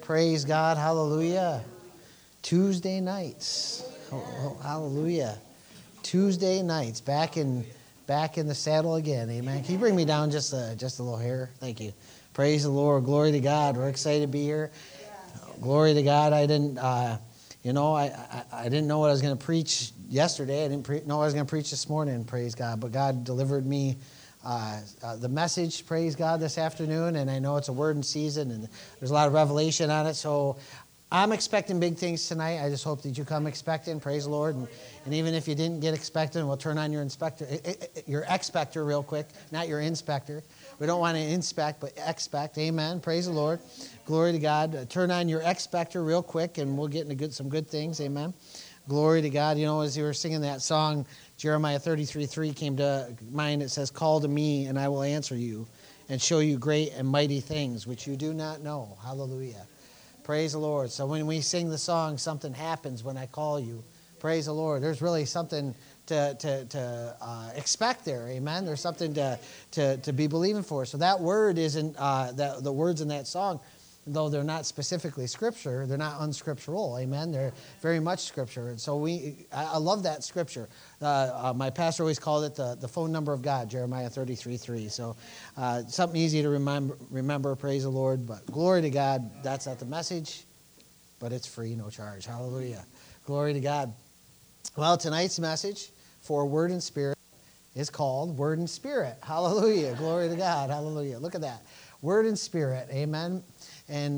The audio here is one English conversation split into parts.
Praise God. Hallelujah. Tuesday nights. Hallelujah. Tuesday nights. Back in the saddle again. Amen. Can you bring me down just a little hair? Thank you. Praise the Lord. Glory to God. We're excited to be here. Glory to God. I didn't I didn't know what I was going to preach yesterday. I didn't know I was going to preach this morning. Praise God. But God delivered me the message, praise God, this afternoon, and I know it's a word in season, and there's a lot of revelation on it, so I'm expecting big things tonight. I just hope that you come expecting, praise the Lord, and even if you didn't get expecting, we'll turn on your expector real quick, not your inspector. We don't want to inspect, but expect, amen, praise the Lord, glory to God. Turn on your expector real quick, and we'll get into some good things, amen. Glory to God. You know, as you were singing that song, Jeremiah 33:3 came to mind. It says, "Call to me, and I will answer you, and show you great and mighty things, which you do not know." Hallelujah. Praise the Lord. So when we sing the song, something happens when I call you. Praise the Lord. There's really something to expect there. Amen. There's something to be believing for. So that word isn't, the words in that song, though they're not specifically scripture, they're not unscriptural, amen? They're very much scripture. And so I love that scripture. My pastor always called it the phone number of God, Jeremiah 33:3. So something easy to remember, praise the Lord. But glory to God, that's not the message, but it's free, no charge. Hallelujah. Glory to God. Well, tonight's message for Word and Spirit is called Word and Spirit. Hallelujah. Glory to God. Hallelujah. Look at that. Word and Spirit. Amen. And,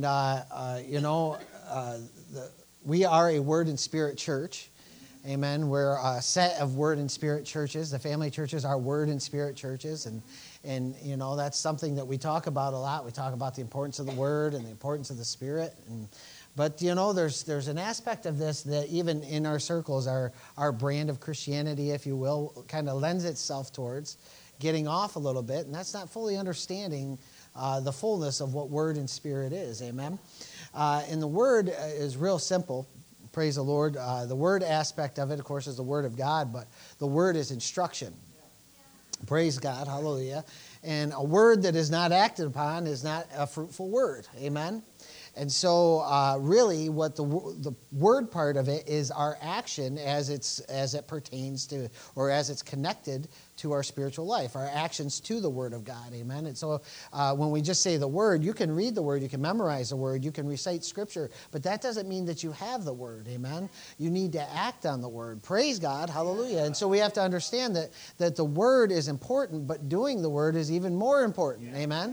we are a Word and Spirit church. Amen. We're a set of Word and Spirit churches. The family churches are Word and Spirit churches. And that's something that we talk about a lot. We talk about the importance of the Word and the importance of the Spirit. But there's an aspect of this that even in our circles, our brand of Christianity, if you will, kind of lends itself towards getting off a little bit. And that's not fully understanding the fullness of what Word and Spirit is. Amen. And the Word is real simple. Praise the Lord. The Word aspect of it, of course, is the Word of God, but the Word is instruction. Praise God. Hallelujah. And a word that is not acted upon is not a fruitful word. Amen. And so really what the word part of it is our action as it pertains to, or as it's connected to our spiritual life, our actions to the Word of God. Amen. And so when we just say the Word, you can read the Word, you can memorize the Word, you can recite Scripture, but that doesn't mean that you have the Word. Amen. You need to act on the Word. Praise God. Hallelujah. And so we have to understand that the Word is important, but doing the Word is even more important. Amen.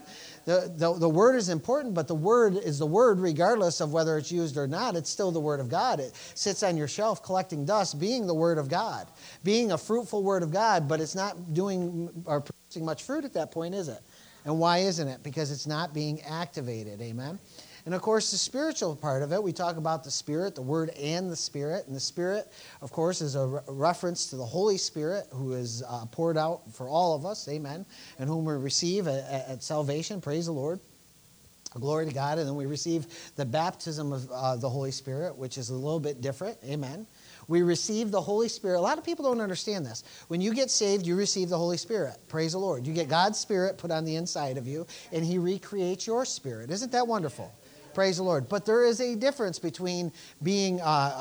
The Word is important, but the Word is the Word regardless of whether it's used or not. It's still the Word of God. It sits on your shelf collecting dust, being the Word of God, being a fruitful Word of God, but it's not doing or producing much fruit at that point, is it? And why isn't it? Because it's not being activated. Amen. And of course, the spiritual part of it, we talk about the Spirit, the Word and the Spirit. And the Spirit, of course, is a reference to the Holy Spirit who is poured out for all of us, amen, and whom we receive at salvation. Praise the Lord. Glory to God. And then we receive the baptism of the Holy Spirit, which is a little bit different, amen. We receive the Holy Spirit. A lot of people don't understand this. When you get saved, you receive the Holy Spirit. Praise the Lord. You get God's Spirit put on the inside of you, and He recreates your spirit. Isn't that wonderful? Praise the Lord. But there is a difference between being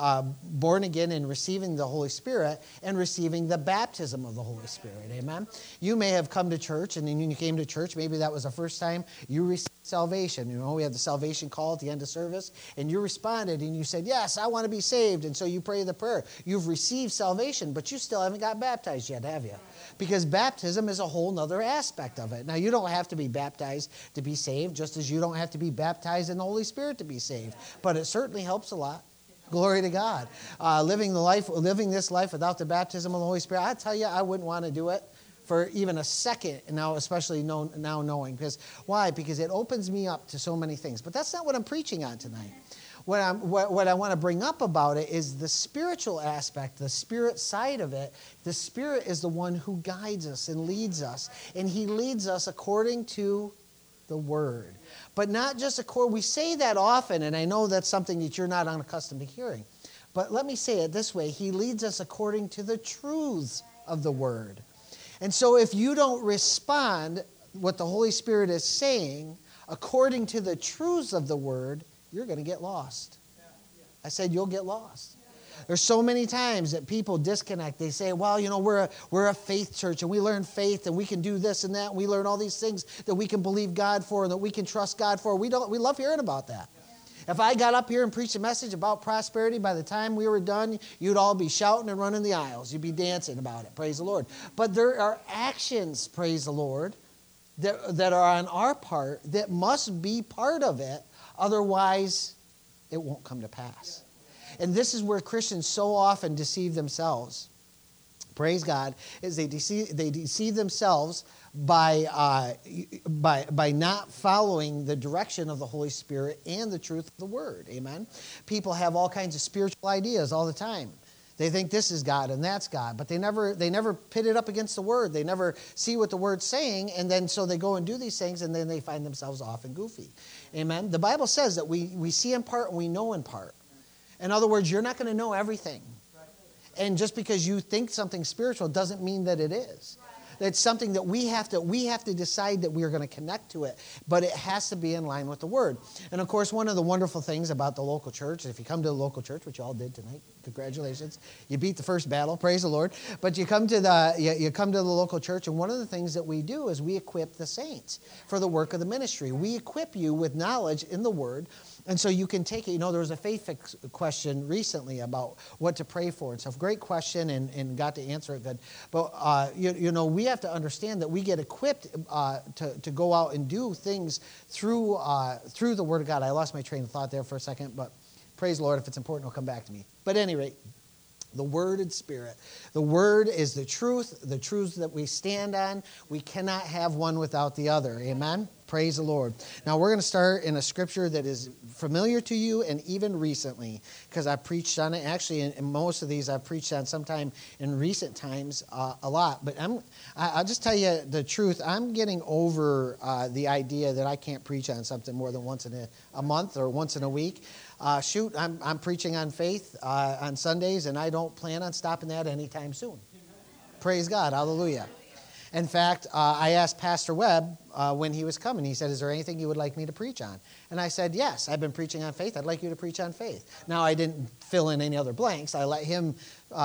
born again and receiving the Holy Spirit and receiving the baptism of the Holy Spirit. Amen? You may have come to church, and then when you came to church, maybe that was the first time you received salvation. You know, we have the salvation call at the end of service, and you responded, and you said, yes, I want to be saved. And so you pray the prayer. You've received salvation, but you still haven't got baptized yet, have you? Because baptism is a whole other aspect of it. Now, you don't have to be baptized to be saved, just as you don't have to be baptized in the Holy Spirit to be saved. But it certainly helps a lot. Glory to God. Living this life without the baptism of the Holy Spirit, I tell you, I wouldn't want to do it for even a second now, especially now knowing. Because why? Because it opens me up to so many things. But that's not what I'm preaching on tonight. What I want to bring up about it is the spiritual aspect, the spirit side of it. The Spirit is the one who guides us and leads us. And He leads us according to the Word. But not just according, we say that often, and I know that's something that you're not unaccustomed to hearing. But let me say it this way. He leads us according to the truths of the Word. And so if you don't respond what the Holy Spirit is saying according to the truths of the Word, you're going to get lost. I said, you'll get lost. There's so many times that people disconnect. They say, well, we're a faith church and we learn faith and we can do this and that. And we learn all these things that we can believe God for and that we can trust God for. We love hearing about that. If I got up here and preached a message about prosperity, by the time we were done, you'd all be shouting and running the aisles. You'd be dancing about it. Praise the Lord. But there are actions, praise the Lord, that are on our part that must be part of it. Otherwise, it won't come to pass. And this is where Christians so often deceive themselves. Praise God, is they deceive themselves by not following the direction of the Holy Spirit and the truth of the Word. Amen. People have all kinds of spiritual ideas all the time. They think this is God and that's God, but they never pit it up against the Word. They never see what the Word's saying, and then so they go and do these things, and then they find themselves off and goofy. Amen. The Bible says that we see in part and we know in part. In other words, you're not going to know everything. And just because you think something spiritual doesn't mean that it is. It's something that we have to decide that we are going to connect to it, but it has to be in line with the Word. And of course, one of the wonderful things about the local church, if you come to the local church, which you all did tonight, congratulations, you beat the first battle, praise the Lord. But you come to the local church, and one of the things that we do is we equip the saints for the work of the ministry. We equip you with knowledge in the Word. And so you can take it. There was a faith question recently about what to pray for and stuff. Great question, and got to answer it good. But, we have to understand that we get equipped to go out and do things through the Word of God. I lost my train of thought there for a second, but praise the Lord. If it's important, it'll come back to me. But at any rate, the Word and Spirit. The Word is the truth that we stand on. We cannot have one without the other. Amen? Praise the Lord. Now, we're going to start in a scripture that is familiar to you and even recently, because I preached on it. Actually, in most of these, I've preached on sometime in recent times a lot. But I'll just tell you the truth. I'm getting over the idea that I can't preach on something more than once in a month or once in a week. I'm preaching on faith on Sundays, and I don't plan on stopping that anytime soon. Praise God. Hallelujah. In fact, I asked Pastor Webb when he was coming. He said, is there anything you would like me to preach on? And I said, yes, I've been preaching on faith. I'd like you to preach on faith. Now, I didn't fill in any other blanks. I let him,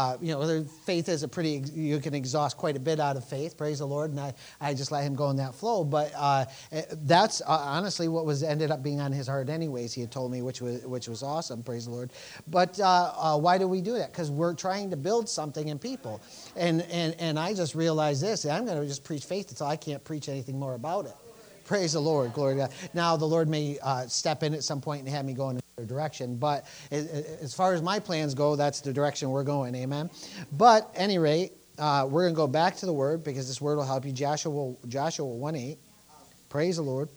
faith is you can exhaust quite a bit out of faith, praise the Lord, and I just let him go in that flow. But that's honestly what ended up being on his heart anyways, he had told me, which was awesome, praise the Lord. But why do we do that? Because we're trying to build something in people. And I just realized this, I'm going to just preach faith until I can't preach anything more about it. Praise the Lord. Glory to God. Now, the Lord may step in at some point and have me go in another direction. But as far as my plans go, that's the direction we're going. Amen. But at any rate, we're going to go back to the Word because this Word will help you. Joshua 1:8. Praise the Lord.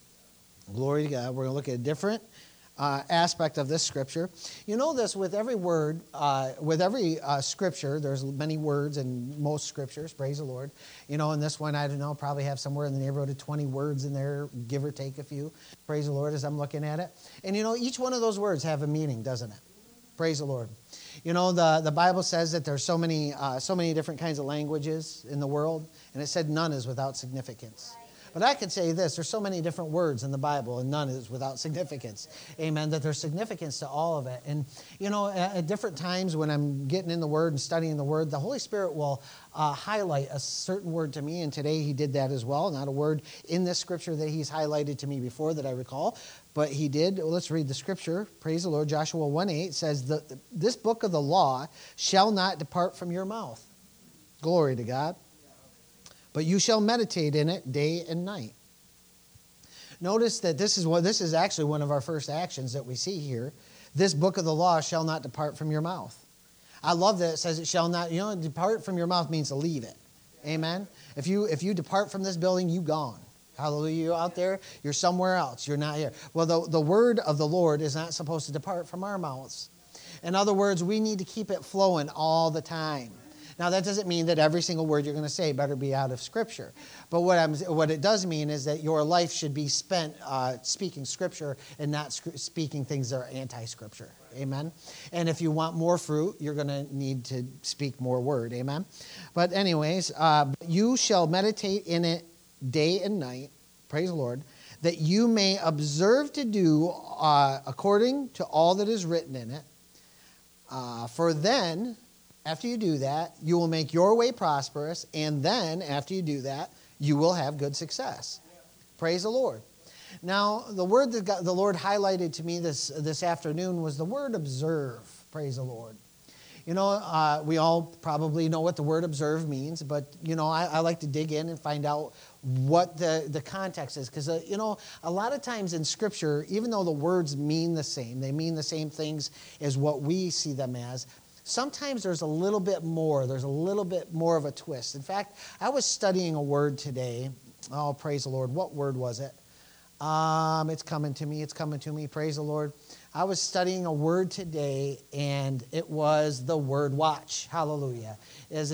Glory to God. We're going to look at a different aspect of this scripture. You know this, with every word, with every scripture, there's many words in most scriptures, praise the Lord. In this one, I don't know, probably have somewhere in the neighborhood of 20 words in there, give or take a few, praise the Lord, as I'm looking at it. And each one of those words have a meaning, doesn't it? Praise the Lord. The Bible says that there's so many different kinds of languages in the world, and it said none is without significance. But I could say this, there's so many different words in the Bible, and none is without significance. Amen, that there's significance to all of it. And, at different times when I'm getting in the Word and studying the Word, the Holy Spirit will highlight a certain word to me, and today He did that as well. Not a word in this scripture that He's highlighted to me before that I recall, but He did. Well, let's read the scripture. Praise the Lord. Joshua 1:8 says, this book of the law shall not depart from your mouth. Glory to God. But you shall meditate in it day and night. Notice that this is actually one of our first actions that we see here. This book of the law shall not depart from your mouth. I love that it says it shall not. Depart from your mouth means to leave it. Amen. If you depart from this building, you gone. Hallelujah. You're out there. You're somewhere else. You're not here. Well, the word of the Lord is not supposed to depart from our mouths. In other words, we need to keep it flowing all the time. Now, that doesn't mean that every single word you're going to say better be out of Scripture. But what it does mean is that your life should be spent speaking Scripture and not speaking things that are anti-Scripture. Amen? And if you want more fruit, you're going to need to speak more word. Amen? But anyways, you shall meditate in it day and night. Praise the Lord. that you may observe to do according to all that is written in it. For then, after you do that, you will make your way prosperous, and then, after you do that, you will have good success. Praise the Lord. Now, the word that the Lord highlighted to me this afternoon was the word observe. Praise the Lord. You know, we all probably know what the word observe means, but, you know, I like to dig in and find out what the context is. Because, you know, a lot of times in Scripture, even though the words mean the same, they mean the same things as what we see them as, sometimes there's a little bit more. There's a little bit more of a twist. In fact, I was studying a word today. Oh, praise the Lord. What word was it? It's coming to me. It's coming to me. Praise the Lord. I was studying a word today, and it was the word watch. Hallelujah. As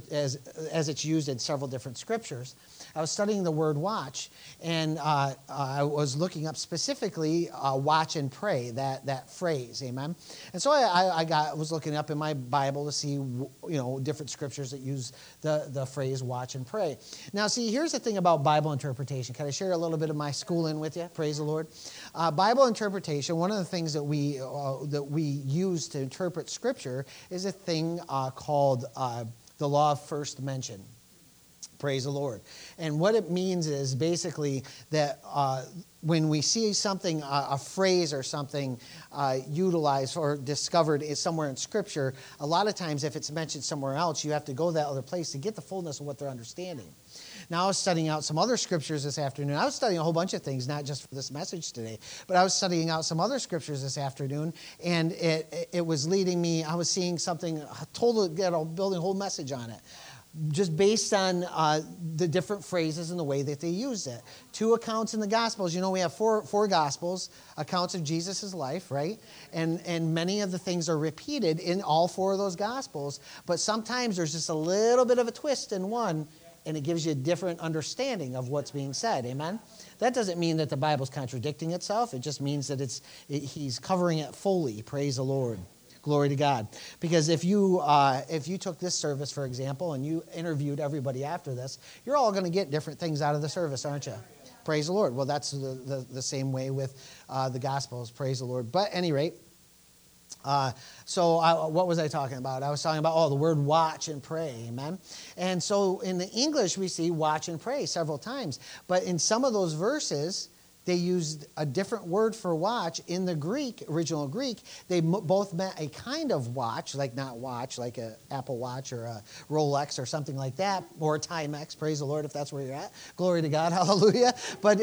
it's used in several different scriptures. I was studying the word watch, and I was looking up specifically watch and pray, that phrase, amen? And so I was looking up in my Bible to see, you know, different scriptures that use the phrase watch and pray. Now, see, here's the thing about Bible interpretation. Can I share a little bit of my schooling with you? Praise the Lord. Bible interpretation, one of the things that we use to interpret Scripture is a thing called the law of first mention. Praise the Lord. And what it means is basically that when we see something, a phrase or something utilized or discovered somewhere in Scripture, a lot of times if it's mentioned somewhere else, you have to go to that other place to get the fullness of what they're understanding. Now, I was studying out some other scriptures this afternoon. I was studying a whole bunch of things, not just for this message today, but I was studying out some other scriptures this afternoon, and it was leading me, I was seeing something, building a whole message on it, just based on the different phrases and the way that they used it. 2 accounts in the Gospels. You know, we have four Gospels, accounts of Jesus' life, right? And many of the things are repeated in all 4 of those Gospels, but sometimes there's just a little bit of a twist in one, and it gives you a different understanding of what's being said. Amen? That doesn't mean that the Bible's contradicting itself. It just means that he's covering it fully. Praise the Lord. Glory to God. Because if you took this service, for example, and you interviewed everybody after this, you're all going to get different things out of the service, aren't you? Praise the Lord. Well, that's the same way with the Gospels. Praise the Lord. But at any rate, what was I talking about? I was talking about, the word watch and pray, amen? And so in the English, we see watch and pray several times. But in some of those verses, they used a different word for watch. In the Greek, original Greek, they both meant a kind of watch, like not watch, like an Apple Watch or a Rolex or something like that, or a Timex, praise the Lord, if that's where you're at. Glory to God, hallelujah. But,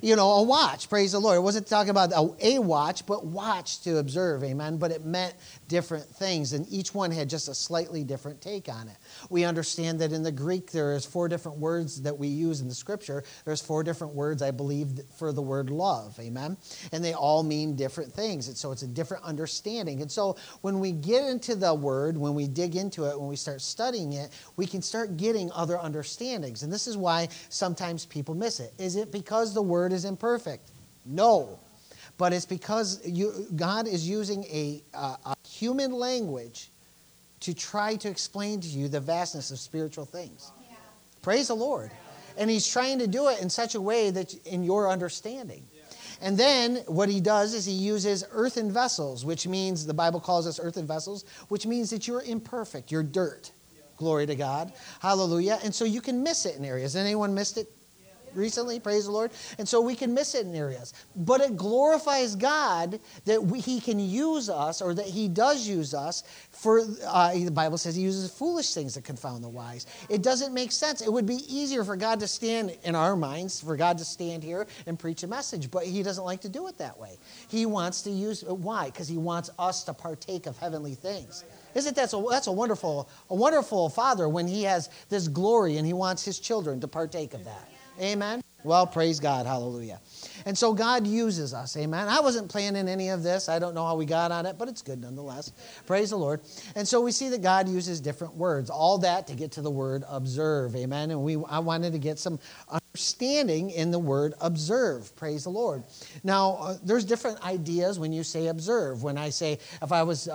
a watch, praise the Lord. It wasn't talking about a watch, but watch to observe, amen? But it meant different things, and each one had just a slightly different take on it. We understand that in the Greek, there is 4 different words that we use in the Scripture. There's 4 different words, I believe, for the word love, amen? And they all mean different things, and so it's a different understanding. And so when we get into the word, when we dig into it, when we start studying it, we can start getting other understandings. And this is why sometimes people miss it. Is it because the word is imperfect? No. But it's because God is using a human language to try to explain to you the vastness of spiritual things. Yeah. Praise the Lord. And he's trying to do it in such a way that in your understanding. Yeah. And then what he does is he uses earthen vessels, which means, the Bible calls us earthen vessels, which means that you're imperfect, you're dirt. Yeah. Glory to God. Hallelujah. And so you can miss it in areas. Anyone missed it recently? Praise the Lord. And so we can miss it in areas. But it glorifies God that he can use us, or that he does use us for, the Bible says he uses foolish things to confound the wise. It doesn't make sense. It would be easier for God to stand, in our minds, for God to stand here and preach a message, but he doesn't like to do it that way. He wants to use, why? Because he wants us to partake of heavenly things. Isn't that's a wonderful Father when he has this glory and he wants his children to partake of that. Amen? Well, praise God. Hallelujah. And so God uses us. Amen? I wasn't planning any of this. I don't know how we got on it, but it's good nonetheless. Praise the Lord. And so we see that God uses different words. All that to get to the word observe. Amen? And I wanted to get some understanding in the word observe. Praise the Lord. Now, there's different ideas when you say observe. When I say, if I was,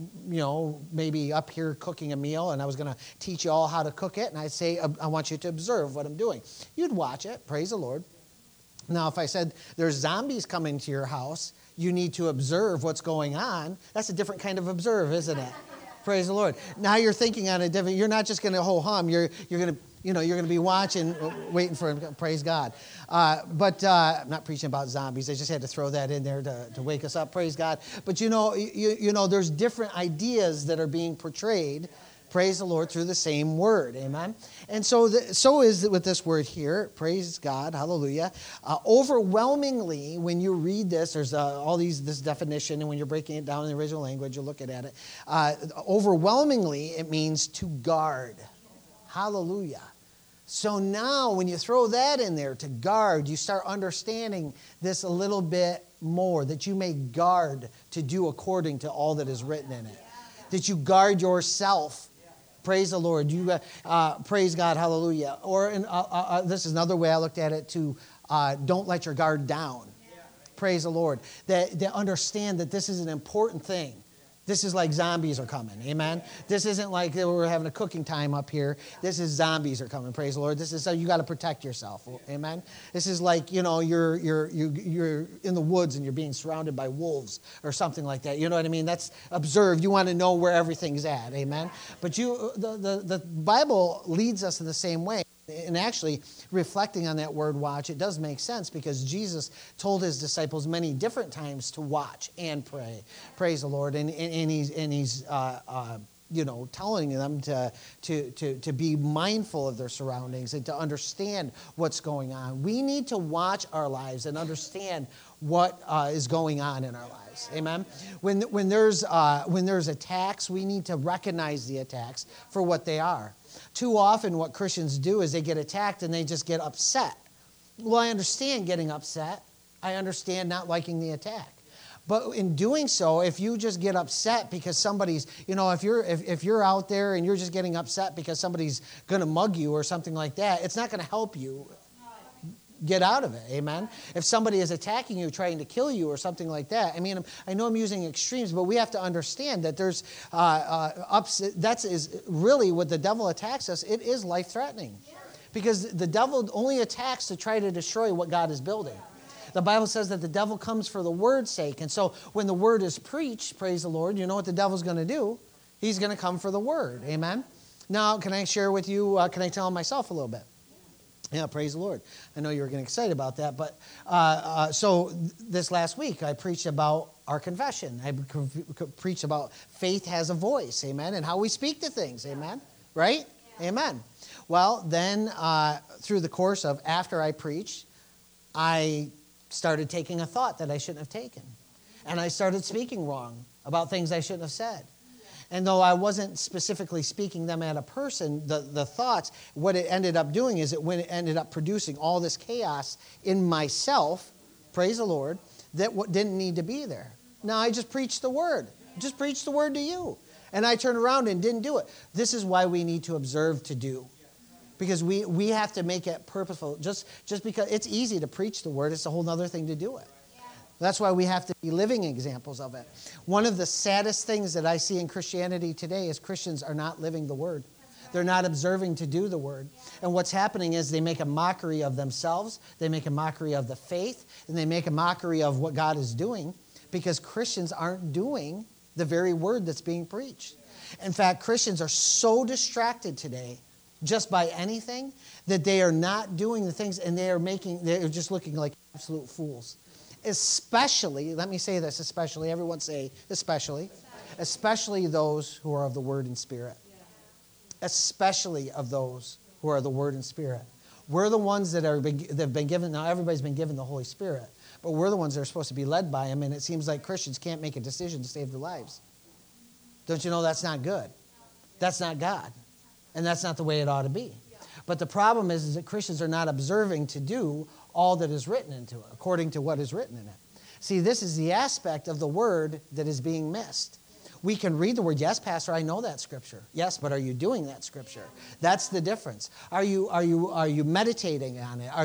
maybe up here cooking a meal and I was going to teach you all how to cook it, and I say, I want you to observe what I'm doing. You'd watch it. Praise the Lord. Now, if I said there's zombies coming to your house, you need to observe what's going on. That's a different kind of observe, isn't it? Praise the Lord. Now you're thinking on a different. You're not just going to ho-hum. You're going to you're going to be watching, waiting for him. Praise God. But I'm not preaching about zombies. I just had to throw that in there to wake us up. Praise God. But you know, there's different ideas that are being portrayed. Praise the Lord through the same word. Amen. And so is it with this word here. Praise God. Hallelujah. Overwhelmingly, when you read this, there's this definition, and when you're breaking it down in the original language, you're looking at it. Overwhelmingly, it means to guard. Hallelujah. So now when you throw that in there, to guard, you start understanding this a little bit more, that you may guard to do according to all that is written in it. That you guard yourself. Praise the Lord. You praise God. Hallelujah. Or this is another way I looked at it, to don't let your guard down. Praise the Lord. That understand that this is an important thing. This is like zombies are coming. Amen. This isn't like we're having a cooking time up here. This is zombies are coming. Praise the Lord. This is you got to protect yourself. Amen. This is like, you're in the woods and you're being surrounded by wolves or something like that. You know what I mean? That's observe. You want to know where everything's at. Amen. But the Bible leads us in the same way. And actually, reflecting on that word watch, it does make sense, because Jesus told his disciples many different times to watch and pray. Praise the Lord. And he's telling them to be mindful of their surroundings and to understand what's going on. We need to watch our lives and understand what is going on in our lives. Amen. When there's attacks, we need to recognize the attacks for what they are. Too often what Christians do is they get attacked and they just get upset. Well, I understand getting upset. I understand not liking the attack. But in doing so, if you just get upset because somebody's, if you're out there and you're just getting upset because somebody's going to mug you or something like that, it's not going to help you get out of it. Amen. If somebody is attacking you, trying to kill you or something like that, I know I'm using extremes, but we have to understand that there's that is really what the devil attacks us. It is life-threatening, because the devil only attacks to try to destroy what God is building. The Bible says that the devil comes for the word's sake. And so when the word is preached, praise the Lord, you know what the devil's going to do? He's going to come for the word. Amen. Now, can I share with you, can I tell myself a little bit? Yeah, praise the Lord. I know you were getting excited about that. But so this last week, I preached about our confession. I preached about faith has a voice, amen, and how we speak to things, amen, right? Yeah. Amen. Well, then through the course of after I preached, I started taking a thought that I shouldn't have taken. And I started speaking wrong about things I shouldn't have said. And though I wasn't specifically speaking them at a person, the thoughts, what it ended up doing is it ended up producing all this chaos in myself, praise the Lord, that didn't need to be there. Now I just preached the word. Just preached the word to you. And I turned around and didn't do it. This is why we need to observe to do. Because we have to make it purposeful. Just because it's easy to preach the word, it's a whole other thing to do it. That's why we have to be living examples of it. One of the saddest things that I see in Christianity today is Christians are not living the word. They're not observing to do the word. And what's happening is they make a mockery of themselves. They make a mockery of the faith. And they make a mockery of what God is doing, because Christians aren't doing the very word that's being preached. In fact, Christians are so distracted today just by anything that they are not doing the things, and they're just looking like absolute fools. Especially, let me say this, everyone say especially those who are of the word and spirit. Especially of those who are the word and spirit. We're the ones that have been given, now everybody's been given the Holy Spirit, but we're the ones that are supposed to be led by him, and it seems like Christians can't make a decision to save their lives. Don't you know that's not good? That's not God. And that's not the way it ought to be. But the problem is that Christians are not observing to do all that is written into it, according to what is written in it. See, this is the aspect of the word that is being missed. We can read the word. Yes, Pastor, I know that scripture. Yes, but are you doing that scripture? That's the difference. Are you meditating on it? Are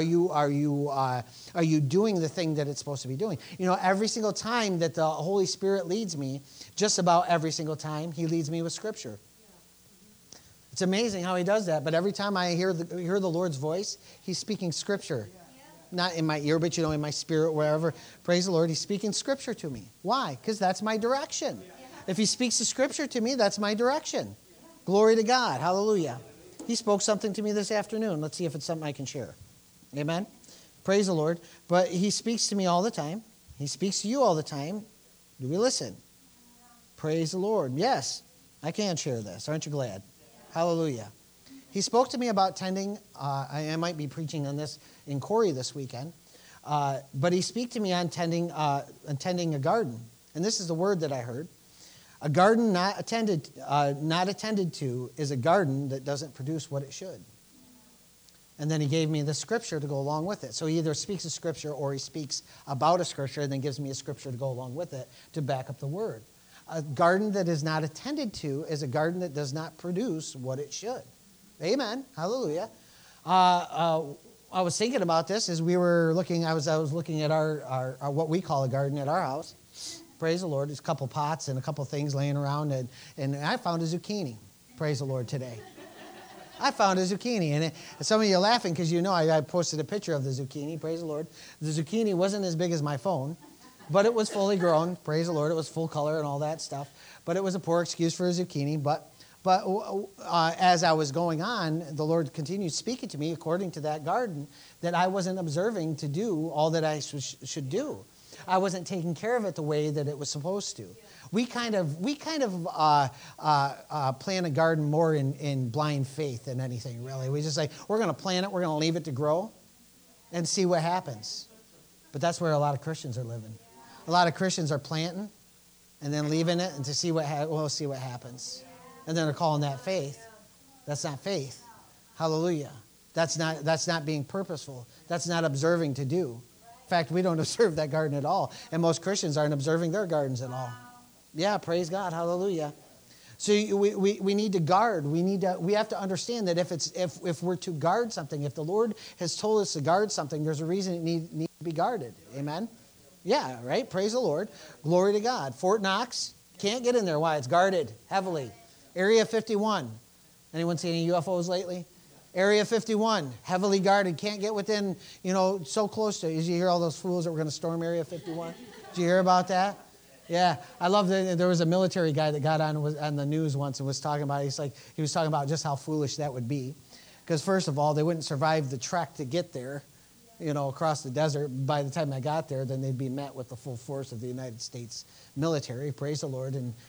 you doing the thing that it's supposed to be doing? Every single time that the Holy Spirit leads me, just about every single time, he leads me with scripture. It's amazing how he does that, but every time I hear the Lord's voice, he's speaking scripture. Not in my ear, but in my spirit, wherever. Praise the Lord. He's speaking Scripture to me. Why? Because that's my direction. If he speaks the Scripture to me, that's my direction. Glory to God. Hallelujah. He spoke something to me this afternoon. Let's see if it's something I can share. Amen. Praise the Lord. But he speaks to me all the time. He speaks to you all the time. Do we listen? Praise the Lord. Yes, I can share this. Aren't you glad? Hallelujah. He spoke to me about tending. I might be preaching on this in Corey this weekend. But he spoke to me on tending a garden. And this is the word that I heard. A garden not attended to is a garden that doesn't produce what it should. And then he gave me the scripture to go along with it. So he either speaks a scripture or he speaks about a scripture and then gives me a scripture to go along with it to back up the word. A garden that is not attended to is a garden that does not produce what it should. Amen. Hallelujah. I was thinking about this as we were looking. I was looking at our what we call a garden at our house. Praise the Lord. There's a couple pots and a couple things laying around, and I found a zucchini. Praise the Lord today. I found a zucchini, and some of you are laughing because I posted a picture of the zucchini. Praise the Lord. The zucchini wasn't as big as my phone, but it was fully grown. Praise the Lord. It was full color and all that stuff. But it was a poor excuse for a zucchini. But as I was going on, the Lord continued speaking to me according to that garden that I wasn't observing to do all that I should do. I wasn't taking care of it the way that it was supposed to. We kind of plan a garden more in blind faith than anything, really. We just say, we're going to plant it, we're going to leave it to grow and see what happens. But that's where a lot of Christians are living. A lot of Christians are planting and then leaving it and to see we'll see what happens. And then they're calling that faith. That's not faith. Hallelujah. That's not being purposeful. That's not observing to do. In fact, we don't observe that garden at all. And most Christians aren't observing their gardens at all. Yeah, praise God. Hallelujah. So we need to guard. We have to understand that if we're to guard something, if the Lord has told us to guard something, there's a reason it needs to be guarded. Amen? Yeah, right? Praise the Lord. Glory to God. Fort Knox, can't get in there. Why? It's guarded heavily. Area 51. Anyone seen any UFOs lately? Area 51, heavily guarded, can't get within, so close to it. Did you hear all those fools that were going to storm Area 51? Did you hear about that? Yeah, I love that there was a military guy that got on the news once and was talking about it. He was talking about just how foolish that would be. Because first of all, they wouldn't survive the trek to get there, across the desert. By the time they got there, then they'd be met with the full force of the United States military. Praise the Lord. And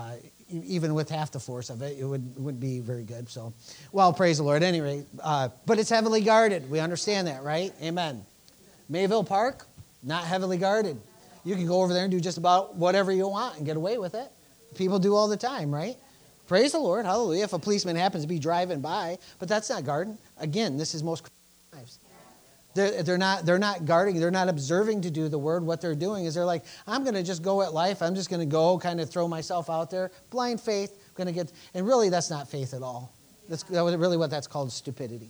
even with half the force of it, it wouldn't be very good. So, well, praise the Lord. Anyway, but it's heavily guarded. We understand that, right? Amen. Mayville Park, not heavily guarded. You can go over there and do just about whatever you want and get away with it. People do all the time, right? Praise the Lord. Hallelujah. If a policeman happens to be driving by, but that's not guarding. Again, this is most lives. They're not guarding. They're not observing to do the word. What they're doing is they're like, I'm going to just go at life. I'm just going to go kind of throw myself out there. Blind faith. And really that's not faith at all. That's really what that's called, stupidity.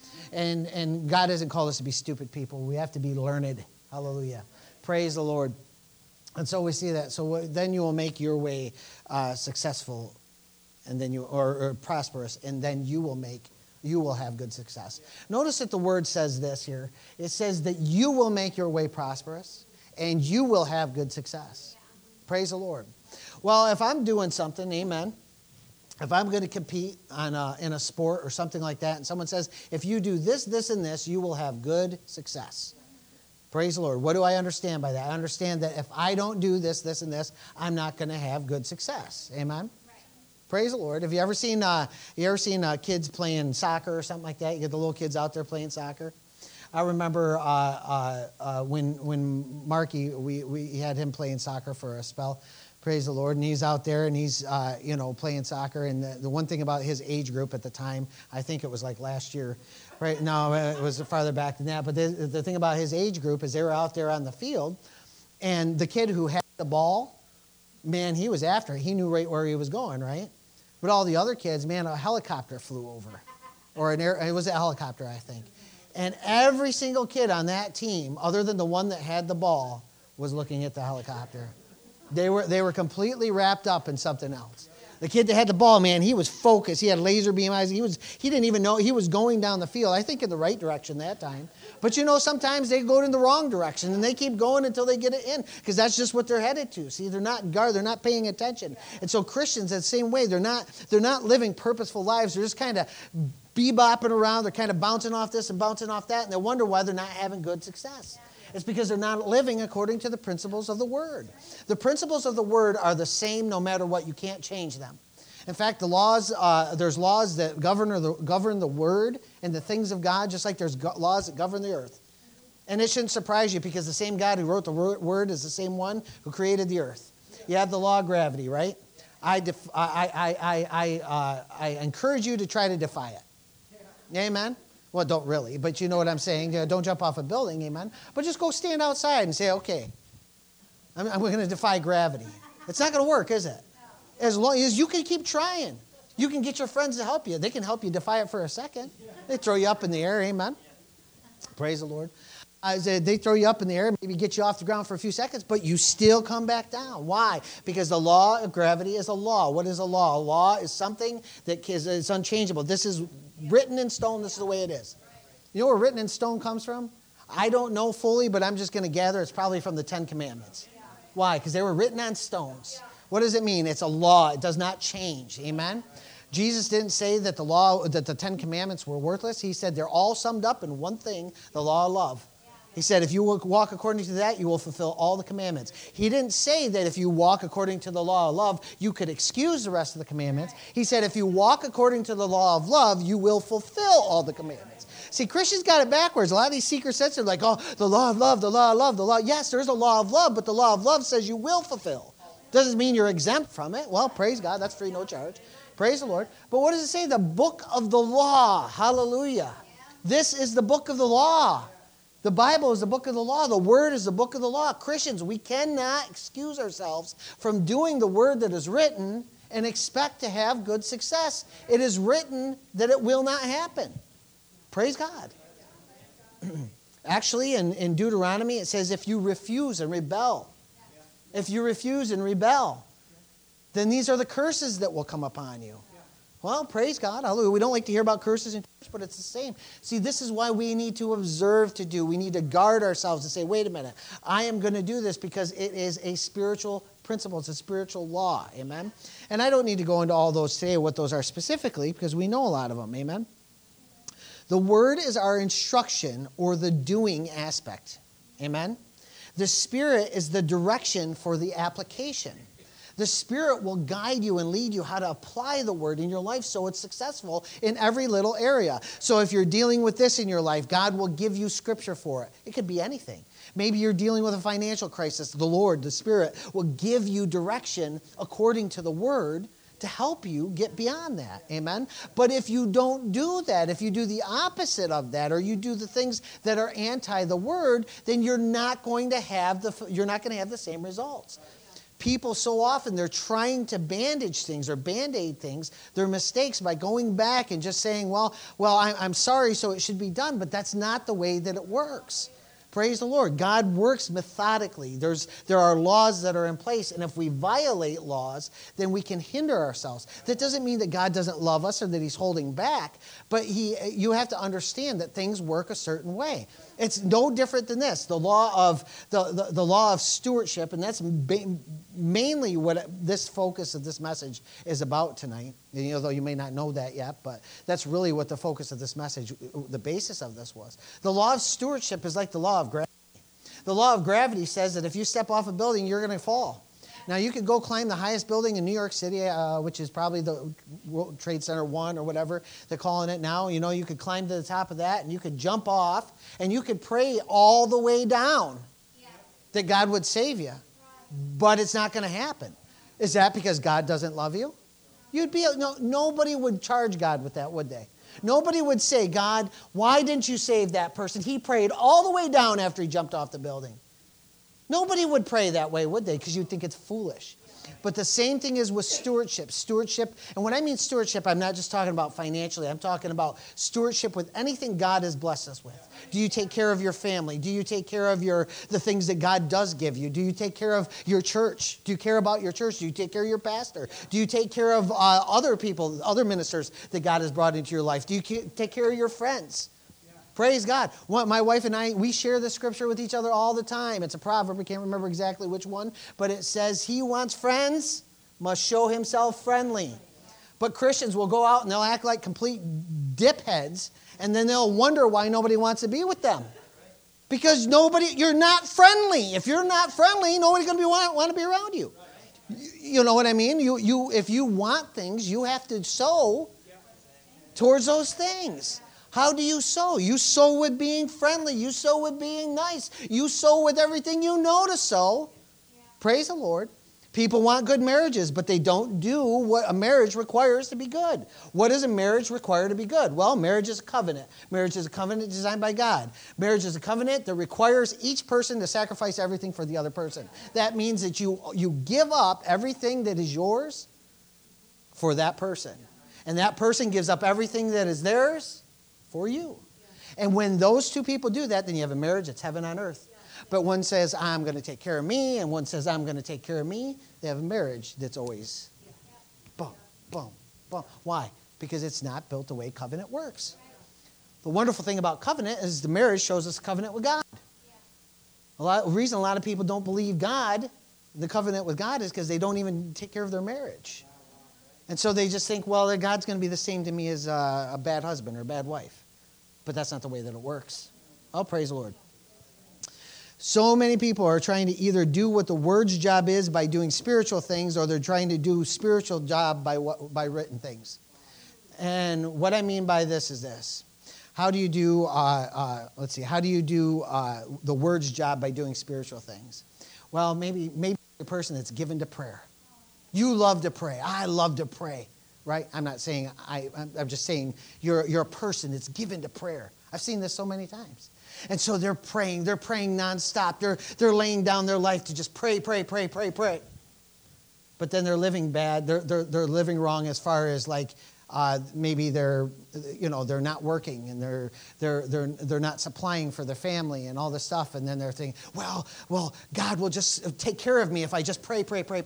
And God hasn't called us to be stupid people. We have to be learned. Hallelujah. Praise the Lord. And so we see that. So then you will make your way successful, and then or prosperous, and then you will have good success. Notice that the word says this here. It says that you will make your way prosperous, and you will have good success. Praise the Lord. Well, if I'm doing something, amen, if I'm going to compete in a sport or something like that, and someone says, if you do this, this, and this, you will have good success. Praise the Lord. What do I understand by that? I understand that if I don't do this, this, and this, I'm not going to have good success. Amen? Right. Praise the Lord. Have you ever seen kids playing soccer or something like that? You get the little kids out there playing soccer. I remember when Marky, we had him playing soccer for a spell. Praise the Lord. And he's out there and he's, playing soccer. And the one thing about his age group at the time, I think it was like last year. Right? No, it was farther back than that. But the thing about his age group is they were out there on the field. And the kid who had the ball, man, he was after it. He knew right where he was going, right? But all the other kids, man, a helicopter flew over. Or it was a helicopter, I think. And every single kid on that team, other than the one that had the ball, was looking at the helicopter. They were completely wrapped up in something else. The kid that had the ball, man, he was focused. He had laser beam eyes. He didn't even know he was going down the field. I think in the right direction that time. But sometimes they go in the wrong direction and they keep going until they get it in because that's just what they're headed to. See, they're not they're not paying attention. And so Christians, the same way, they're not living purposeful lives. They're just kind of bebopping around. They're kind of bouncing off this and bouncing off that, and they wonder why they're not having good success. It's because they're not living according to the principles of the Word. The principles of the Word are the same no matter what. You can't change them. In fact, the laws, there's laws that govern the Word and the things of God, just like there's laws that govern the earth. And it shouldn't surprise you because the same God who wrote the Word is the same one who created the earth. You have the law of gravity, right? I encourage you to try to defy it. Amen? Well, don't really, but you know what I'm saying. Don't jump off a building, amen? But just go stand outside and say, okay, I'm going to defy gravity. It's not going to work, is it? As long as you can keep trying. You can get your friends to help you. They can help you defy it for a second. They throw you up in the air, amen? Praise the Lord. They throw you up in the air, maybe get you off the ground for a few seconds, but you still come back down. Why? Because the law of gravity is a law. What is a law? A law is something that is unchangeable. This is written in stone. This is the way it is. You know where written in stone comes from? I don't know fully, but I'm just going to gather it's probably from the Ten Commandments. Why? Because they were written on stones. What does it mean? It's a law. It does not change. Amen? Jesus didn't say that the Ten Commandments were worthless. He said they're all summed up in one thing, the law of love. He said, if you walk according to that, you will fulfill all the commandments. He didn't say that if you walk according to the law of love, you could excuse the rest of the commandments. He said, if you walk according to the law of love, you will fulfill all the commandments. See, Christians got it backwards. A lot of these secret sets are like, oh, the law of love, the law of love, the law. Yes, there's a law of love, but the law of love says you will fulfill. Doesn't mean you're exempt from it. Well, praise God. That's free, no charge. Praise the Lord. But what does it say? The book of the law. Hallelujah. This is the book of the law. The Bible is the book of the law. The Word is the book of the law. Christians, we cannot excuse ourselves from doing the Word that is written and expect to have good success. It is written that it will not happen. Praise God. Actually, in Deuteronomy, it says, if you refuse and rebel, then these are the curses that will come upon you. Well, praise God. Hallelujah. We don't like to hear about curses in church, but it's the same. See, this is why we need to observe to do. We need to guard ourselves and say, wait a minute, I am going to do this because it is a spiritual principle. It's a spiritual law. Amen? And I don't need to go into all those today, what those are specifically, because we know a lot of them. Amen? The Word is our instruction or the doing aspect. Amen? The Spirit is the direction for the application. The Spirit will guide you and lead you how to apply the Word in your life so it's successful in every little area. So if you're dealing with this in your life, God will give you Scripture for it. It could be anything. Maybe you're dealing with a financial crisis. The Lord, the Spirit, will give you direction according to the Word to help you get beyond that. Amen? But if you don't do that, if you do the opposite of that, or you do the things that are anti the Word, then you're not going to have the same results. People so often, they're trying to bandage things or Band-Aid things, their mistakes by going back and just saying, well, I'm sorry, so it should be done. But that's not the way that it works. Praise the Lord. God works methodically. There are laws that are in place, and if we violate laws, then we can hinder ourselves. That doesn't mean that God doesn't love us or that He's holding back, but you have to understand that things work a certain way. It's no different than this. The law of stewardship, and that's mainly what this focus of this message is about tonight. Though you may not know that yet, but that's really what the focus of this message, the basis of this was. The law of stewardship is like the law of gravity. The law of gravity says that if you step off a building, you're going to fall. Now, you could go climb the highest building in New York City, which is probably the World Trade Center 1 or whatever they're calling it now. You could climb to the top of that, and you could jump off, and you could pray all the way down that God would save you. But it's not going to happen. Is that because God doesn't love you? Nobody would charge God with that, would they? Nobody would say, God, why didn't you save that person? He prayed all the way down after he jumped off the building. Nobody would pray that way, would they? Because you'd think it's foolish. But the same thing is with stewardship. Stewardship, and when I mean stewardship, I'm not just talking about financially. I'm talking about stewardship with anything God has blessed us with. Do you take care of your family? Do you take care of the things that God does give you? Do you take care of your church? Do you care about your church? Do you take care of your pastor? Do you take care of other people, other ministers that God has brought into your life? Do you take care of your friends? Praise God. My wife and I, we share the scripture with each other all the time. It's a proverb. I can't remember exactly which one. But it says, he who wants friends must show himself friendly. But Christians will go out and they'll act like complete dipheads. And then they'll wonder why nobody wants to be with them. Because you're not friendly. If you're not friendly, nobody's going to want to be around you. You know what I mean? If you want things, you have to sow towards those things. How do you sow? You sow with being friendly. You sow with being nice. You sow with everything you know to sow. Praise the Lord. People want good marriages, but they don't do what a marriage requires to be good. What does a marriage require to be good? Well, marriage is a covenant. Marriage is a covenant designed by God. Marriage is a covenant that requires each person to sacrifice everything for the other person. That means that you give up everything that is yours for that person. And that person gives up everything that is theirs for you. And when those two people do that, then you have a marriage that's heaven on earth. But one says, I'm going to take care of me, and one says, I'm going to take care of me. They have a marriage that's always boom, boom, boom. Why? Because it's not built the way covenant works. The wonderful thing about covenant is the marriage shows us a covenant with God. The reason a lot of people don't believe God, the covenant with God, is because they don't even take care of their marriage. And so they just think, well, God's going to be the same to me as a bad husband or a bad wife. But that's not the way that it works. Oh, praise the Lord. So many people are trying to either do what the Word's job is by doing spiritual things, or they're trying to do spiritual job by written things. And what I mean by this is this. How do you do, how do you do the Word's job by doing spiritual things? Well, maybe a person that's given to prayer. You love to pray. I love to pray, right? I'm not saying I'm just saying you're a person that's given to prayer. I've seen this so many times. And so they're praying nonstop. They're laying down their life to just pray. But then they're living bad. They're living wrong as far as like maybe they're not working and they're not supplying for their family and all this stuff. And then they're thinking, well, God will just take care of me if I just pray.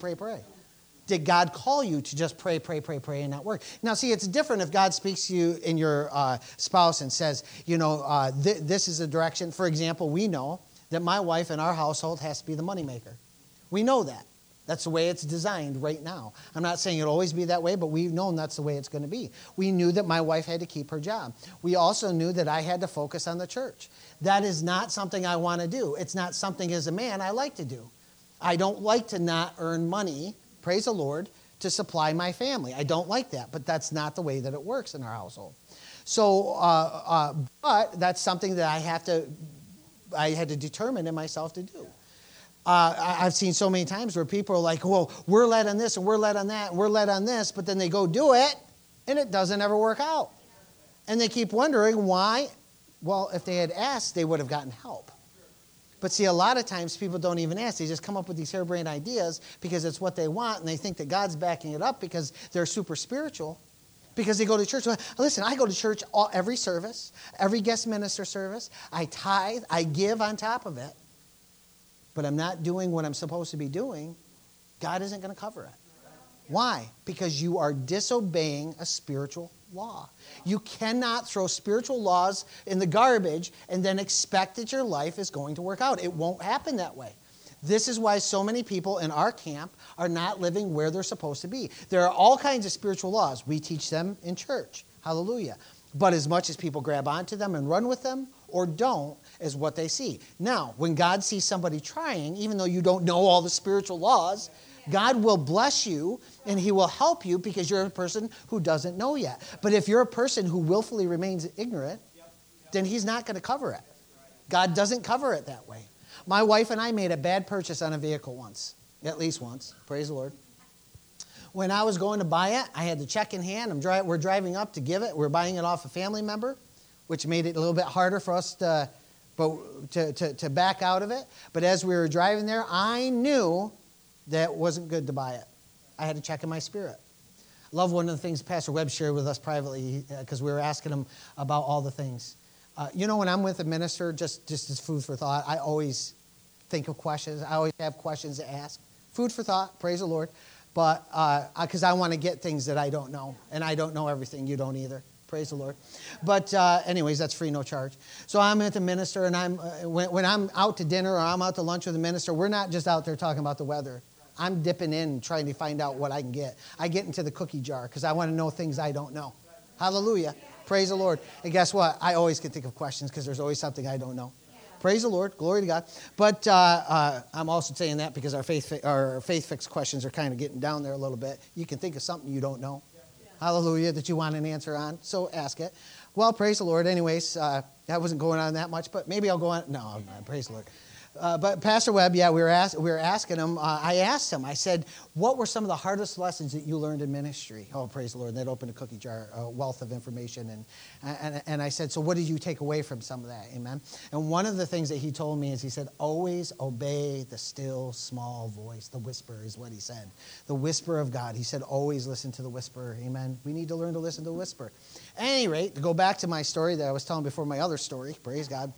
Did God call you to just pray and not work? Now, see, it's different if God speaks to you in your spouse and says, this is a direction. For example, we know that my wife in our household has to be the moneymaker. We know that. That's the way it's designed right now. I'm not saying it'll always be that way, but we've known that's the way it's going to be. We knew that my wife had to keep her job. We also knew that I had to focus on the church. That is not something I want to do. It's not something as a man I like to do. I don't like to not earn money, praise the Lord, to supply my family. I don't like that, but that's not the way that it works in our household. So, but that's something that I had to determine in myself to do. I've seen so many times where people are like, well, we're led on this and we're led on that and we're led on this, but then they go do it and it doesn't ever work out. And they keep wondering why. Well, if they had asked, they would have gotten help. But see, a lot of times people don't even ask. They just come up with these harebrained ideas because it's what they want, and they think that God's backing it up because they're super spiritual, because they go to church. Listen, I go to church every service, every guest minister service. I tithe, I give on top of it, but I'm not doing what I'm supposed to be doing. God isn't going to cover it. Why? Because you are disobeying a spiritual law. You cannot throw spiritual laws in the garbage and then expect that your life is going to work out. It won't happen that way. This is why so many people in our camp are not living where they're supposed to be. There are all kinds of spiritual laws. We teach them in church. Hallelujah. But as much as people grab onto them and run with them or don't is what they see. Now, when God sees somebody trying, even though you don't know all the spiritual laws, God will bless you and He will help you because you're a person who doesn't know yet. But if you're a person who willfully remains ignorant, then He's not going to cover it. God doesn't cover it that way. My wife and I made a bad purchase on a vehicle once, at least once. Praise the Lord. When I was going to buy it, I had the check in hand. We're driving up to give it. We're buying it off a family member, which made it a little bit harder for us to but to back out of it. But as we were driving there, I knew that it wasn't good to buy it. I had to check in my spirit. I love one of the things Pastor Webb shared with us privately because we were asking him about all the things. When I'm with a minister, just as food for thought, I always think of questions. I always have questions to ask. Food for thought, praise the Lord. But because I want to get things that I don't know. And I don't know everything. You don't either. Praise the Lord. But anyways, that's free, no charge. So I'm at the minister, and when I'm out to dinner or I'm out to lunch with the minister, we're not just out there talking about the weather. I'm dipping in, trying to find out what I can get. I get into the cookie jar because I want to know things I don't know. Hallelujah. Praise the Lord. And guess what? I always can think of questions because there's always something I don't know. Praise the Lord. Glory to God. But I'm also saying that because our faith fix questions are kind of getting down there a little bit. You can think of something you don't know. Hallelujah, that you want an answer on. So ask it. Well, praise the Lord. Anyways, I wasn't going on that much, but maybe I'll go on. No, praise the Lord. But Pastor Webb, we were asking him. I asked him. I said, "What were some of the hardest lessons that you learned in ministry?" Oh, praise the Lord! And that opened a cookie jar, a wealth of information. And I said, "So what did you take away from some of that?" Amen. And one of the things that he told me is he said, "Always obey the still small voice." The whisper is what he said. The whisper of God. He said, "Always listen to the whisper." Amen. We need to learn to listen to the whisper. At any rate, to go back to my story that I was telling before my other story. Praise God.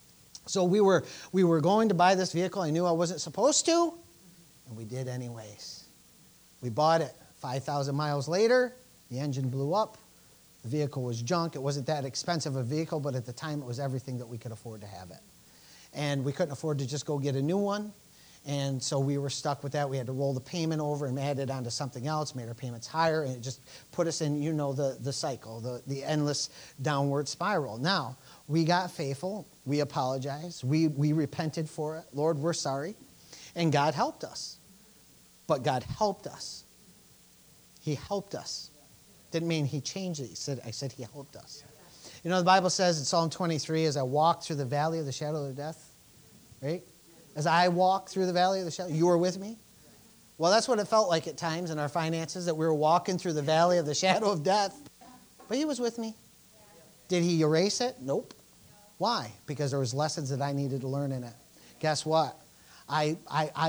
So we were going to buy this vehicle. I knew I wasn't supposed to, and we did anyways. We bought it. 5,000 miles later, the engine blew up. The vehicle was junk. It wasn't that expensive a vehicle, but at the time it was everything that we could afford to have it. And we couldn't afford to just go get a new one. And so we were stuck with that. We had to roll the payment over and add it onto something else, made our payments higher, and it just put us in, the cycle, the endless downward spiral. Now, we got faithful. We apologized. We repented for it. Lord, we're sorry. And God helped us. But God helped us. He helped us. Didn't mean he changed it. I said he helped us. The Bible says in Psalm 23, as I walk through the valley of the shadow of death, right? As I walk through the valley of the shadow, you were with me? Well, that's what it felt like at times in our finances, that we were walking through the valley of the shadow of death. But he was with me. Did he erase it? Nope. Why? Because there was lessons that I needed to learn in it. Guess what? I